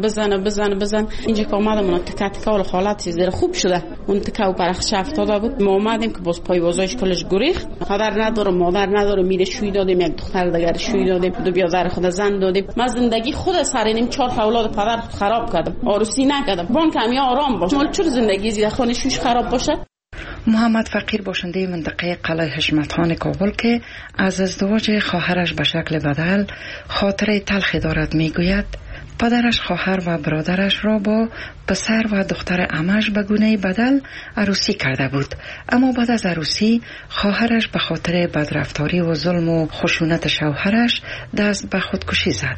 بزن. اینجا که اومدم اون تکه و حالت زیر خوب شده، اون تکه و برخش افتاده بود. ما اومدیم که باز پای وازایش کلش گریخت، مادر نداره میره شوی دادیم، یک دختر دیگر شوی دادیم، دو بیادر خود زن دادیم. من زندگی خود سرینم 4 تا اولاد پدر خراب کردم، عروسی نکردم. بان کمی آرام باش، مال چور زندگی زیر خانه شویش خراب باشه. محمد فقیر باشنده منطقه قلعه حشمت خان کابل که از ازدواج خواهرش به شکل بدل خاطره تلخی دارد میگوید پدرش خواهر و برادرش را با پسر و دختر عمش به گونه بدل عروسی کرده بود، اما بعد از عروسی خواهرش به خاطر بدرفتاری و ظلم و خشونت شوهرش دست به خودکشی زد.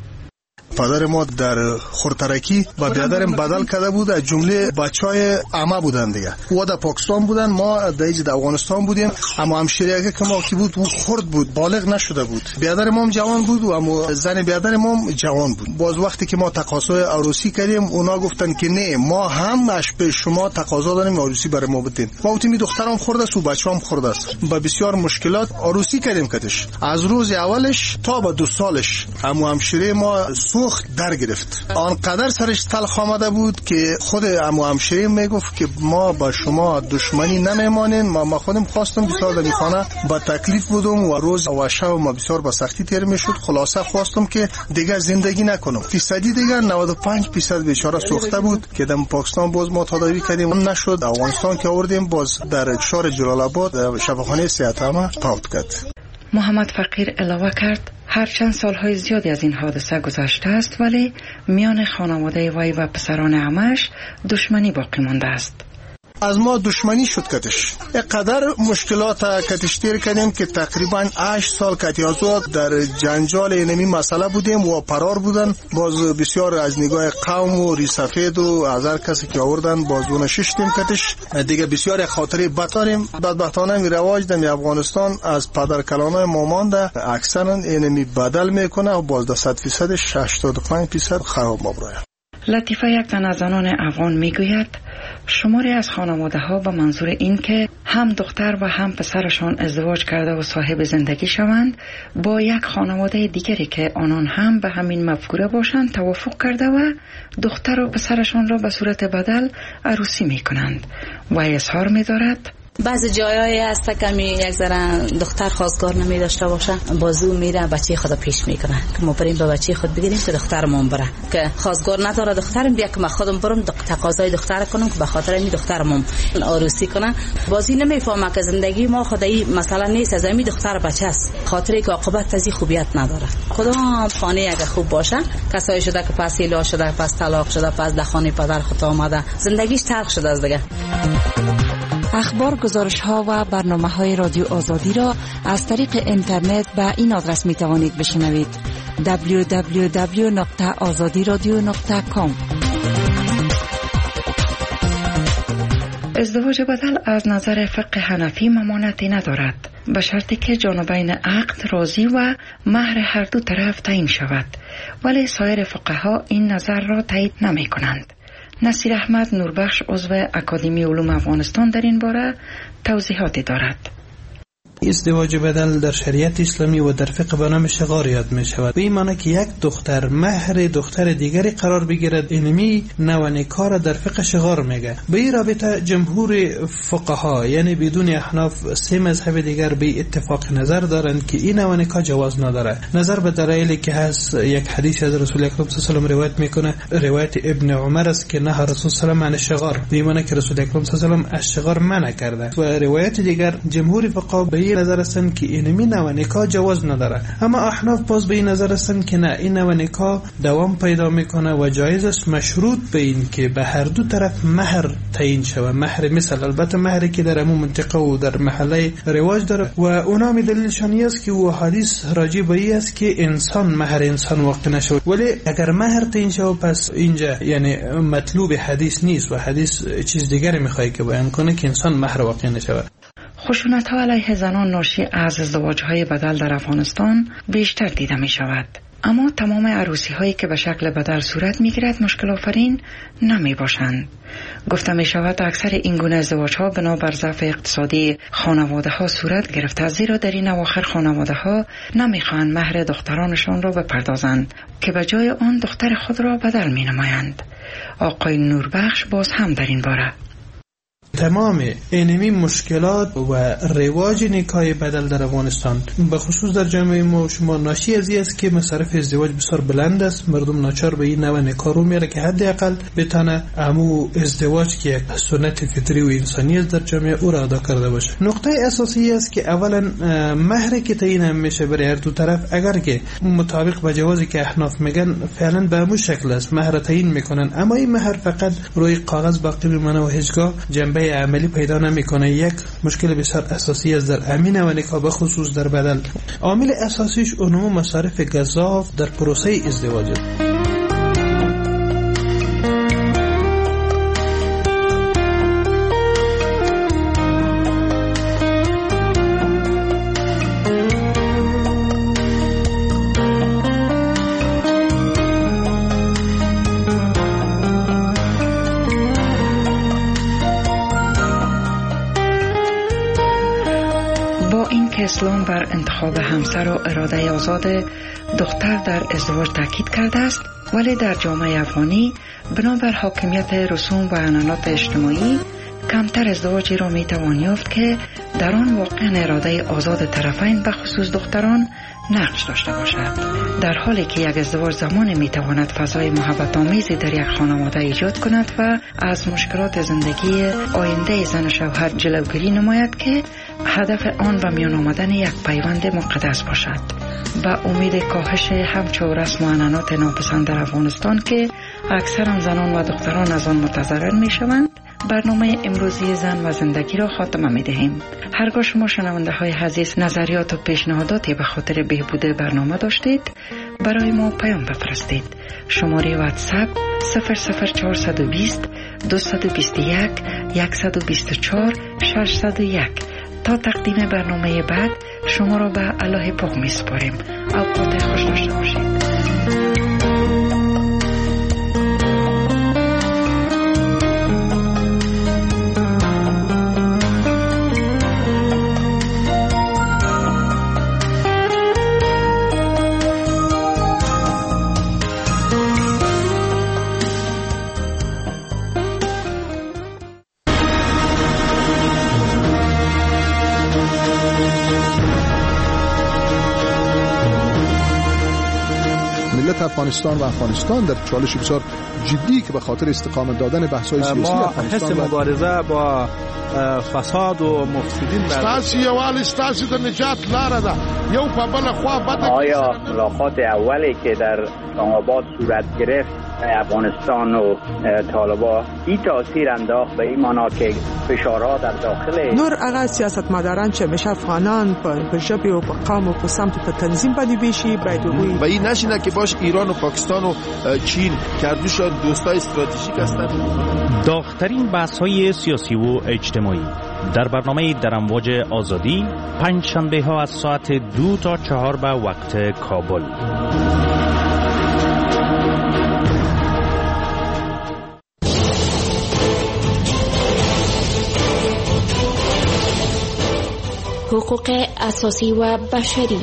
پدر ما در خورترکی با بیادرم بدل کرده بود، از جمله بچهای عمه بودن دیگه. او در پاکستان بودن، ما در افغانستان بودیم. اما همشیره که ما کی بود او خرد بود، بالغ نشده بود. بیادر ما هم جوان بود و اما زن بیادر ما هم جوان بود. باز وقتی که ما تقاضای عروسی کردیم اونا گفتن که نه، ما هم به شما تقاضا داریم عروسی برای ما بدین. ما گفتیم دخترم خرد است و بچه‌ام خرد است. با بسیار مشکلات عروسی کردیم کدش. از روز اولش تا به 2 سالش اما همشیره ما سوخت در گرفت. آنقدر سرش تلخ آمده بود که خود عمو همشیره میگفت که ما با شما دشمنی نمیمانیم. ما خودم خواستم بسیار در خانه با تکلیف بودم و روز و شب ما بسیار با سختی تیر میشد. خلاصه خواستم که دیگه زندگی نکنم. فیصدی دیگه 95% بیچاره سوخته بود که در پاکستان باز ما تداوی کردیم نشد. افغانستان که آوردیم باز در شهر جلال آباد شفاخانه صحت عامه فوت کرد. محمد فقیر علاوه کرد هر چند سالهای زیادی از این حادثه گذشته است ولی میان خانواده وی و پسران عمش دشمنی باقی مانده است. از ما دشمنی شد کتش. قدر مشکلات کتش تیر کردیم که تقریبا 8 سال کتیازو در جنجال اینمی مسئله بودیم و پرار بودن. باز بسیار از نگاه قوم و ریسفید و از هر کسی که آوردن باز اون ششتیم کتش. دیگه بسیار خاطره بطاریم. بدبختانه می رواج دمی افغانستان از پدر کلانای مامانده اکثرا اینمی بدل میکنه و باز در 100% 85% خراب مبرای. لطیفه یک تن از زنان افغان میگوید شماری از خانواده ها به منظور این که هم دختر و هم پسرشان ازدواج کرده و صاحب زندگی شوند با یک خانواده دیگری که آنان هم به همین مفکوره باشند توافق کرده و دختر و پسرشان را به صورت بدل عروسی می کنند و اظهار می دارد بعضی جایایی هست که یک ذره دختر خواستگار نمی داشته باشه، بازو میره بچه خود پیش میکنه که ما بریم به بچه خود بگیریم که دخترمون بره، که خواستگار نداره دخترم بیا که ما خودم برم تقاضای دختر کنم که به خاطر این دخترمون عروسی کنه. بازی نمیفهمه که زندگی ما خدایی مثلا نیست، از این دختر بچه است، خاطری که عاقبت از خوبیت نداره. کدام خانه اگه خوب باشه، کسایی شده که پس ایلا شده، پس طلاق شده، پس در خانه پدر خود آمده، زندگیش تلخ شده از دیگه. اخبار، گزارش‌ها و برنامه‌های رادیو آزادی را از طریق اینترنت به این آدرس می‌توانید بشنوید: www.azadiradio.com. ازدواج بدل از نظر فقه حنفی ممانعتی ندارد، به شرطی که جانبین عقد راضی و مهر هر دو طرف تعیین شود، ولی سایر فقها این نظر را تایید نمی کنند. نصیر احمد نوربخش عضو اکادمی علوم افغانستان در این باره توضیحاتی دارد. ازدواج بدل در شریعت اسلامی و در فقه به نام شغار یاد می شود. به این معنی که یک دختر مهر دختر دیگری قرار بگیرد، اینمی نوع نکاح را در فقه شغار میگه. به این رابطه جمهور فقها یعنی بدون احناف سه مذهب دیگر به اتفاق نظر دارند که این نوع نکاح جواز نداره. نظر به دلایلی که هست، یک حدیث از رسول اکرم صلی الله علیه و آله روایت میکنه، روایت ابن عمر است که نه رسول صلی الله علیه و آله شغار، به این معنی که رسول اکرم صلی الله علیه و آله از شغار منع کرده. و روایت دیگر جمهور فقها به نظر هستند که اینمی نوع نکاح جواز نداره، اما احناف باز به این نظر هستند که نه، این نوع نکاح دوام پیدا میکنه و جایز است، مشروط به این که به هر دو طرف مهر تعیین شود. مهر مثل البته مهری که در همون منطقه و در محله رواج داره و اونا می دلیلشان است که او حدیث راجع به این است که انسان مهر انسان واقع نشود، ولی اگر مهر تعیین شود پس اینجا یعنی مطلوب حدیث نیست و حدیث چیز دیگری میخواد که بیان کنه که انسان مهر واقع نشود. خشونت‌ها علیه زنان ناشی از ازدواج‌های بدل در افغانستان بیشتر دیده می شود. اما تمام عروسی‌هایی که به شکل بدل صورت می‌گیرد مشکل آفرین نمی باشند. گفته می شود اکثر این گونه ازدواج‌ها بنابر ضعف اقتصادی خانواده‌ها صورت گرفته، زیرا در این اواخر خانواده‌ها نمی‌خواهند مهر دخترانشان را بپردازند که به جای آن دختر خود را بدل می‌نمایند. آقای نوربخش باز هم در این باره تمام اینمی مشکلات و رواج نکاح بدل در افغانستان به خصوص در جامعه ما شما ناشی از این است که مصارف ازدواج بسیار بلند است. مردم ناچار به این نوع نکاح رو میره که حداقل بتونه امو ازدواج که یک سنت فطری و انسانی است در جامعه او را ادا کرده باشه. نقطه اساسی است که اولا مهری که تعیین میشه برای هر دو طرف، اگر که مطابق با جوازی که احناف میگن فعلا به همون شکل است، مهر تعیین میکنن، اما این مهر فقط روی کاغذ باقی میمونه و هیچگاه جنبه عملی پیدا نمیکنه. یک مشکل بسیار اساسی است در امین و نکاح، به خصوص در بدل. عامل اساسیش اونمو مصارف گزاف در پروسه ازدواج است. اسلام بر انتخاب همسر و اراده آزاد دختر در ازدواج تاکید کرده است، ولی در جامعه افغانی بنابر حاکمیت رسوم و عنعنات اجتماعی کمتر ازدواجی را میتوان یافت که در آن واقعا اراده آزاد طرفین به خصوص دختران نقش داشته باشد. در حالی که یک ازدواج زمانی میتواند فضای محبت آمیزی در یک خانواده ایجاد کند و از مشکلات زندگی آینده زن و شوهر جلوگیری نماید که هدف آن به میان آمدن یک پیوند مقدس باشد. با امید کاهش همچو رسم و عنعنات ناپسند در افغانستان که اکثر زنان و دختران از آن متضرر میشوند، برنامه امروزی زن و زندگی را خاتمه می‌دهیم. هرگاه شما شنونده های عزیز نظریات و پیشنهاداتی به خاطر بهبود برنامه داشتید، برای ما پیام بفرستید. شماره واتساپ 00420 221 124 601. تا تقدیم برنامه بعد شما را به الله پاک می‌سپاریم. اوقات خوش داشته باشید. ملت افغانستان و افغانستان در چالش بسیار جدی که به خاطر استقامت دادن بحث‌های سیاسی افغانستان ما مبارزه با فساد و مفسدین ستاسو یوال ستاسو د نجات لاره ده یو په بل خوا بده. آیا ملاقات اولی که در اسلام آباد صورت گرفت افغانستان و طالبان این تاثیر انداخت به این معنا که فشارها در داخل نور هغه سیاستمداران چې همیشه افغانان په ژبې او په قوم او په سمت په تنظیم باندې بیشي باید وګوري و این نشینه که باش ایران و پاکستان و چین کردوشان دوستای استراتژیک هستند. داغ‌ترین بحث‌های سیاسی و اجتماعی در برنامه در امواج آزادی پنج شنبه ها از ساعت 2 تا 4 به وقت کابل. حقوق اساسی و بشری.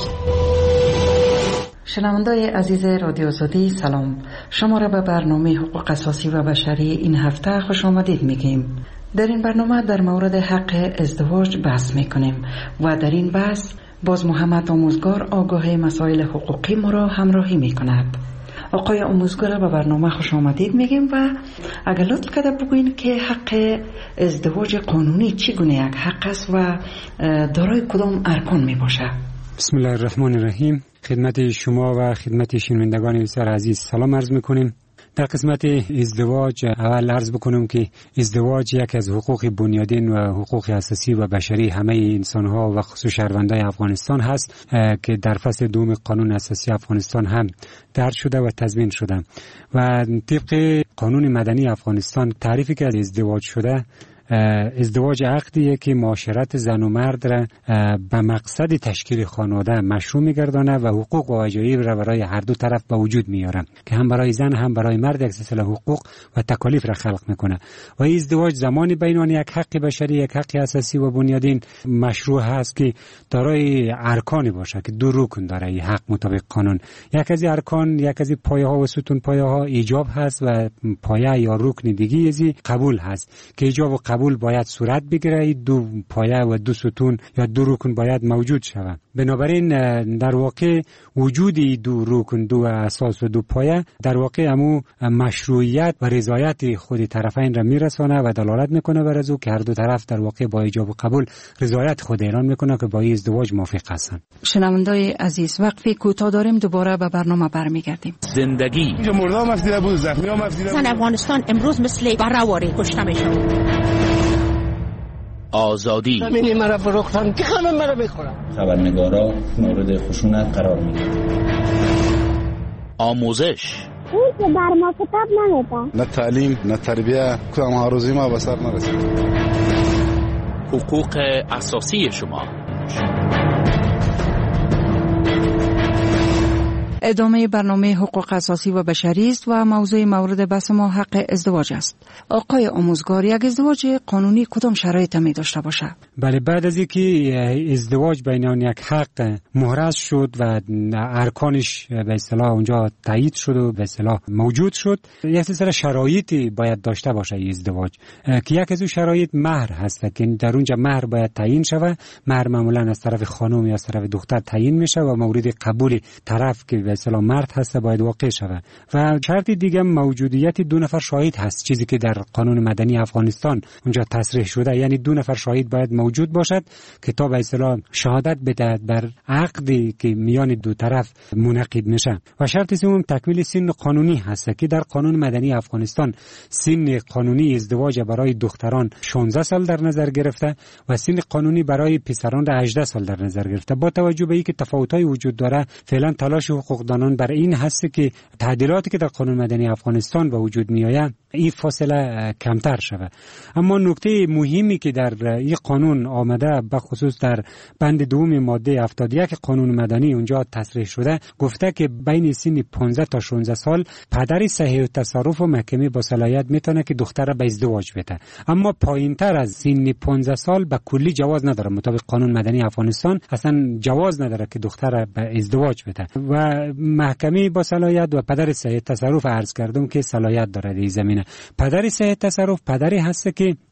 شنوندای عزیز رادیو آزادی سلام، شما را به برنامه حقوق اساسی و بشری این هفته خوش آمدید میگیم. در این برنامه در مورد حق ازدواج بحث میکنیم و در این بحث باز محمد آموزگار آگاه مسائل حقوقی ما را همراهی میکند. آقای آموزگار به برنامه خوش آمدید میگیم و اگر لطف کرده بگوین که حق ازدواج قانونی چگونه یک حق است و دارای کدام ارکان میباشه؟ بسم الله الرحمن الرحیم. خدمت شما و خدمت شنوندگان بسیار عزیز سلام عرض میکنیم. در قسمت ازدواج اول عرض بکنم که ازدواج یکی از حقوق بنیادین و حقوق اساسی و بشری همه انسانها و خصوص شهروندان افغانستان هست که در فصل دوم قانون اساسی افغانستان هم درج شده و تضمین شده و طبق قانون مدنی افغانستان تعریفی که ازدواج شده، ازدواج عقدیه که معاشرت زن و مرد را به مقصد تشکیل خانواده مشروع می‌گردانه و حقوق و واجبات را برای هر دو طرف به وجود میاره که هم برای زن هم برای مرد یک سلسله حقوق و تکالیف را خلق میکنه و این ازدواج زمانی بین آن یک حق بشری، یک حق اساسی و بنیادین مشروع هست که دارای ارکانی باشه که دو رکن داره این حق مطابق قانون. یک از ارکان، یک از پایه‌ها و ستون پایه‌ها ایجاب هست و پایه یا رکن دیگه از قبول هست که ایجاب و قبول باید صورت بگیره. دو پایه و دو ستون یا دو رکن باید موجود شود. بنابراین در واقع وجود دو رکن، دو اساس و دو پایه در واقع همو مشروعیت و رضایت خود طرفین را میرسانه و دلالت میکنه بر از او که هر دو طرف در واقع با ایجاب و قبول رضایت خود اعلان میکنه که با این ازدواج موافق هستند. شنوندای عزیز وقفه کوتاه داریم، دوباره به برنامه برمیگردیم. زندگی اینجا مردم مفیده بود، زخمی ها مفیده بود. زن افغانستان امروز مثل برهواری کشته میشن. آزادی زمینی مرا فروختن که همه مرا میخورن. خبرنگارا مورد خشونت قرار میگیرن. آموزش اون که بر ما کتاب نمیده، نه تعلیم نه تربیه، کدام آرزوی ما به سر نرسید. حقوق اساسی شما. ادامه برنامه حقوق اساسی و بشری است و موضوع مورد بحث ما حق ازدواج است. آقای آموزگار، یک ازدواج قانونی کدام شرایط می داشته باشه؟ بله، بعد از اینکه ازدواج بین آن یک حق محرز شد و ارکانش به اصطلاح اونجا تایید شد و به اصطلاح موجود شد، یک سلسله شرایطی باید داشته باشه این ازدواج که یک از اون شرایط مهر هست که در اونجا مهر باید تعیین شود. مهر معمولا از طرف خانم یا از طرف دختر تعیین میشه و مورد قبول طرف که به اصطلاح مرد هست باید واقع شود. و شرط دیگه موجودیت دو نفر شاهد هست، چیزی که در قانون مدنی افغانستان اونجا تصریح شده، یعنی دو نفر شاهد باید موجود باشد که تا به اصطلاح شهادت بدهد بر عقدی که میان دو طرف منعقد میشه. و شرط سوم تکمیل سن قانونی هست که در قانون مدنی افغانستان سن قانونی ازدواج برای دختران 16 سال در نظر گرفته و سن قانونی برای پسران 18 سال در نظر گرفته. با توجه به اینکه تفاوت‌های وجود داره، فعلا تلاش حقوقدانان بر این هست که تعدیلاتی که در قانون مدنی افغانستان به وجود میآید این فاصله کمتر شود. اما نکته مهمی که در این قانون آمده به خصوص در بند دوم ماده 71 قانون مدنی اونجا تصریح شده، گفته که بین سن 15 تا 16 سال پدر صحیح التصرف و محکمه با صلاحیت میتونه که دختر را به ازدواج بده. اما پایینتر از سن 15 سال به کلی جواز نداره. مطابق قانون مدنی افغانستان اصلا جواز نداره که دختر را به ازدواج بده و محکمه با صلاحیت و پدر صحیح التصرف عرض کردم که صلاحیت داره در زمینه. پدر صحیح التصرف پدری هست که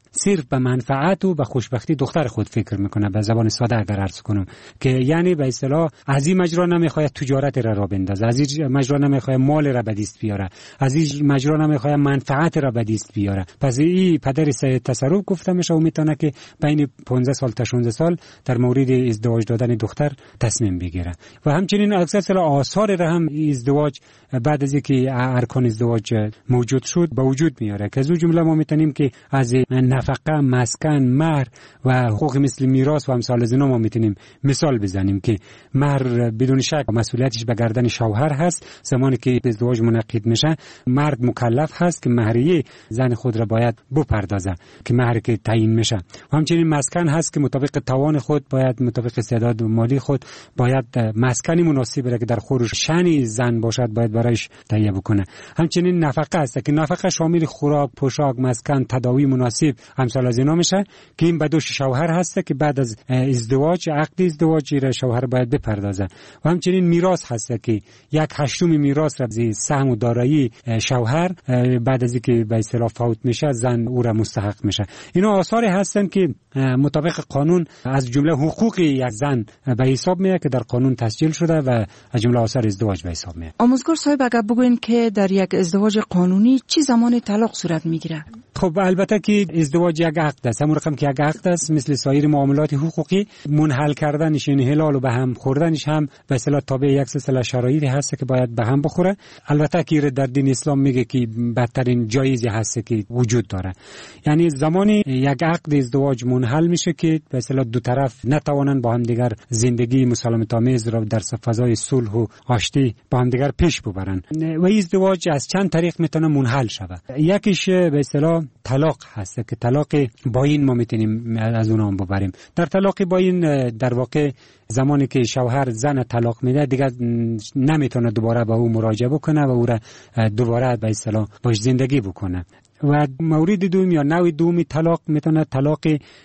صرف به منفعت و به خوشبختی دختر خود فکر میکنه. به زبان ساده اگر عرض کنم که یعنی به اصطلاح از این مجرا نمیخواد تجارت را بندازه، از این مجرا نمیخواد مال را به دست بیاره، از این مجرا نمیخواد منفعت را به دست بیاره. پس این پدر تصرف گفته میشه و میتونه که بین 15 سال تا 16 سال در مورد ازدواج دادن دختر تصمیم بگیره. و همچنین اکثر آثار را هم ازدواج بعد از اینکه ارکان ازدواج موجود شد به وجود میاره که از اون جمله ما میتونیم که از نفقه، مسکن، مهر و حقوق مثل میراث و امثال از اینا ما میتونیم مثال بزنیم که مهر بدون شک مسئولیتش به گردن شوهر هست. زمانی که ازدواج منعقد میشه مرد مکلف هست که مهریه زن خود را باید بپردازه که مهر که تعیین میشه. و همچنین مسکن هست که مطابق توان خود باید مطابق استعداد مالی خود باید مسکنی مناسب را که در خور شأن زن باشد باید برایش تهیه بکنه. همچنین نفقه هست که نفقه شامل خوراک، پوشاک، مسکن، تداوی مناسب امثال از اینا میشه که این به دوش شوهر هست که بعد از ازدواج عقد ازدواج را شوهر باید بپردازه. و همچنین میراث هست که 1/8 میراث را از سهم و دارایی شوهر بعد از اینکه به اصطلاح فوت میشه زن او را مستحق میشه. اینا آثاری هستن که مطابق قانون از جمله حقوق یک زن به حساب میاد که در قانون تسجیل شده و از جمله آثار ازدواج به حساب میاد. آموزگار صاحب اگر بگوین که در یک ازدواج قانونی چه زمان طلاق صورت میگیره؟ خب البته که ازدواج یک عقد است، همون رقم که یک عقد است مثل سایر معاملات حقوقی منحل کردنش یعنی حلال و به هم خوردنش هم به اصطلاح تابع یک سلسله شرایطی هست که باید به هم بخوره. البته که در دین اسلام میگه که بدترین جایزی هست که وجود داره، یعنی زمانی یک عقد ازدواج منحل میشه که به اصطلاح دو طرف نتوانند با هم دیگر زندگی مسالمت آمیز را در فضای صلح و آشتی با هم دیگر پیش ببرن. و ازدواج از چند طریق میتونه منحل شود. یکیش به اصطلاح طلاق هست که طلاق باین ما میتونیم از اون هم ببریم. در طلاق باین در واقع زمانی که شوهر زن طلاق میده دیگه نمیتونه دوباره با او مراجعه بکنه و او را دوباره به اصطلاح باش زندگی بکنه. و مورد دوم یا نوع دومی طلاق میتونه طلاق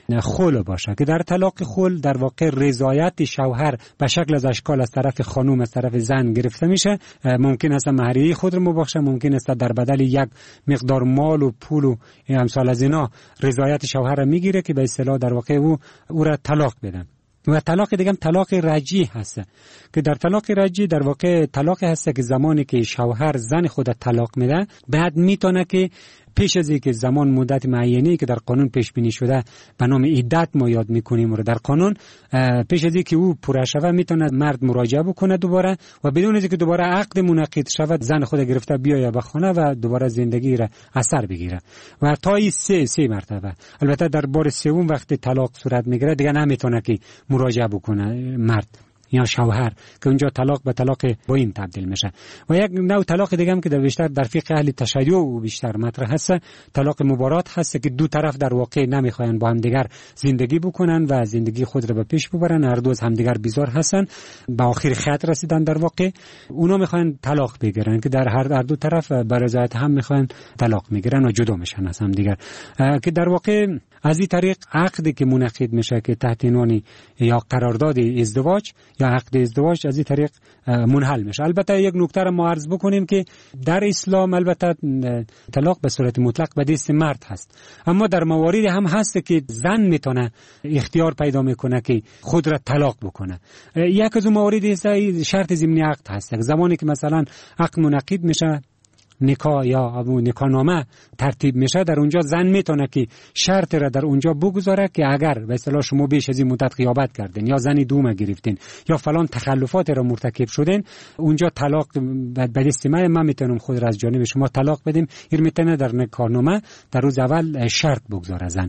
خلع باشه که در طلاق خلع در واقع رضایت شوهر به شکل از اشکال از طرف خانم از طرف زن گرفته میشه. ممکن است مهریه خود رو مبخشه، ممکن است در بدل یک مقدار مال و پول و امثال از اینا رضایت شوهر رو میگیره که به اصطلاح در واقع او را طلاق بدن. و طلاق دیگه هم طلاق رجعی هست که در طلاق رجعی در واقع طلاق هست که زمانی که شوهر زن خود طلاق میده بعد میتونه که پیش از اینکه زمان مدت معینی که در قانون پیش بینی شده به نام عدت ما یاد میکنیم رو در قانون پیش از اینکه او پوره شود میتونه مرد مراجعه بکنه دوباره و بدون اینکه دوباره عقد منعقد شود زن خود گرفته بیاید به خانه و دوباره زندگی را از سر بگیره و تا این سه مرتبه. البته در بار سوم وقتی طلاق صورت میگیره دیگه نمیتونه که مراجعه بکنه مرد یا شوهر که اونجا طلاق به طلاق باین تبدیل میشه. و یک نوع طلاق دیگه هم که بیشتر در فقه اهل تشیع و بیشتر مطرح هست طلاق مبارات هست که دو طرف در واقع نمیخواین با هم دیگر زندگی بکنن و زندگی خود را به پیش ببرن، هر دو از هم دیگر بیزار هستن، به آخر خط رسیدن در واقع اونا میخواین طلاق بگیرن که در هر دو طرف به رضایت هم میخواین طلاق میگیرن و جدا میشن از هم دیگر که در واقع از این طریق عقدی که منعقد میشه که تحت عنوان یا قرارداد ازدواج یا عقد ازدواج از این طریق منحل میشه. البته یک نکته را ما عرض بکنیم که در اسلام البته طلاق به صورت مطلق به دست مرد هست، اما در مواردی هم هست که زن میتونه اختیار پیدا میکنه که خود را طلاق بکنه. یک از اون مواردی شرط ضمنی عقد هست. زمانی که مثلا عقد منعقد میشه نکاح یا نکاحنامه ترتیب میشه در اونجا زن میتونه که شرط را در اونجا بگذاره که اگر به اصطلاح شما بیش از این مدت غیابت کردین یا زنی دوم گرفتین یا فلان تخلفات را مرتکب شدین اونجا طلاق به دست من میتونم خود را از جانب شما طلاق بدیم. این میتونه در نکاحنامه در روز اول شرط بگذاره زن.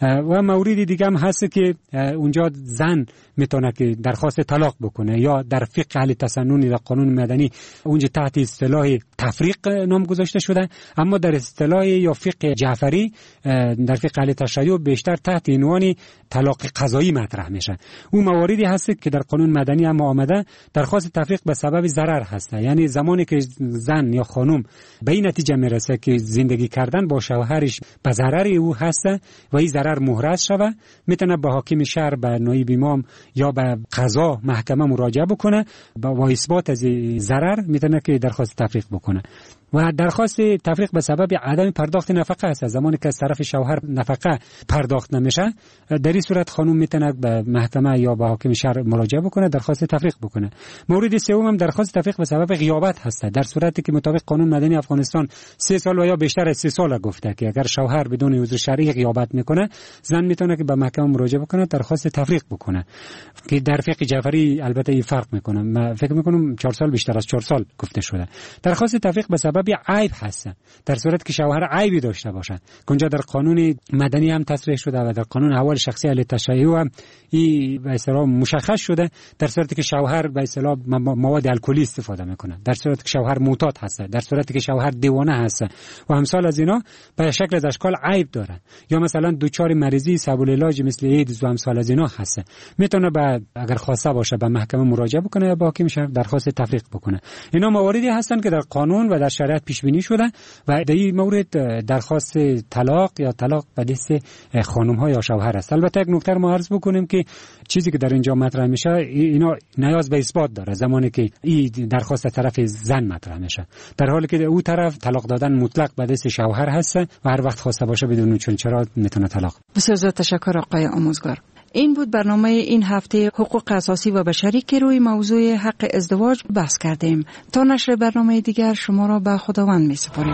و موردی دیگه هم هست که اونجا زن میتونه که درخواست طلاق بکنه یا در فقه اهل تسنن در قانون مدنی اونجا تحت اصطلاح تفریق نام گذاشته شده، اما در اصطلاح یا فقه جعفری در فقه اهل تشیع بیشتر تحت عنوان طلاق قضایی مطرح میشه. اون مواردی هست که در قانون مدنی هم آمده درخواست تفریق به سبب ضرر هست، یعنی زمانی که زن یا خانم به این نتیجه میرسه که زندگی کردن با شوهرش به ضرر او هست و این ضرر محرز شوه میتونه به حاکم شهر به نایب امام یا به قضا محکمه مراجعه بکنه با اثبات از ضرر میتونه که درخواست تفریق بکنه. و درخواست تفریق به سبب عدم پرداخت نفقه است. زمانی که از طرف شوهر نفقه پرداخت نمیشه، در این صورت خانم میتونه به محکمه یا به حاکم شهر مراجعه بکنه، درخواست تفریق بکنه. مورد سوم هم درخواست تفریق به سبب غیابت هست. در صورتی که مطابق قانون مدنی افغانستان 3 سال و یا بیشتر از 3 سال گفته که اگر شوهر بدون عذر شرعی غیابت میکنه، زن میتونه که به محکمه مراجعه بکنه، درخواست تفریق بکنه. که در فقه جعفری البته این فرق میکنه. من فکر میکنم 4 سال بیشتر از 4 سال گفته شده. درخواست تفریق به سبب عیب هست. در صورتی که شوهر عیبی داشته باشه، اونجا در قانون مدنی هم تصریح شده و در قانون احوال شخصی اهل تشیع هم این به اصطلاح مشخص شده. در صورتی که شوهر به اصطلاح مواد الکلی استفاده میکنه، در صورتی که شوهر معتاد هست، در صورتی که شوهر دیوانه هست و امثال از اینا به شکل از اشکال عیب داره، یا مثلا دوچار مریضی سبب العلاج مثل ایدز و امثال از اینا هست، میتونه اگر خواسته باشه به محکمه مراجعه بکنه یا با حاکم شهر درخواست تفریق بکنه. اینا مواردی هستن که در قانون و در شریعت پیش بینی شده و در این مورد درخواست طلاق یا طلاق به دست خانم ها یا شوهر است. البته یک نکته ما عرض بکنیم که چیزی که در اینجا مطرح میشه اینا نیاز به اثبات داره زمانی که این درخواست طرف زن مطرح میشه، در حالی که او طرف طلاق دادن مطلق به دست شوهر هست و هر وقت خواسته باشه بدون چرا میتونه طلاق. بسیار زیاد تشکر آقای آموزگار. این بود برنامه این هفته حقوق اساسی و بشری که روی موضوع حق ازدواج بحث کردیم. تا نشر برنامه دیگر شما را به خداوند می سپاریم.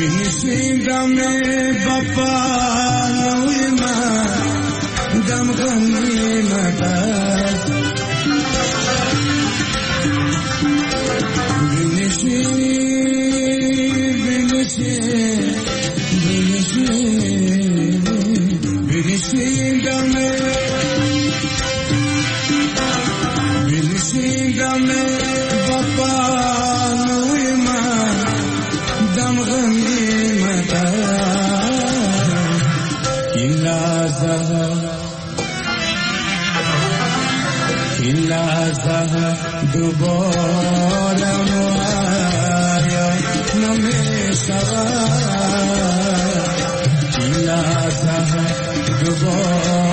بنشین دم بپا نوی من دم غمی مدد بنشین دم بپا نوی من دم غمی مدد این لحظه دوباره معاید نمیشود این لحظه دوباره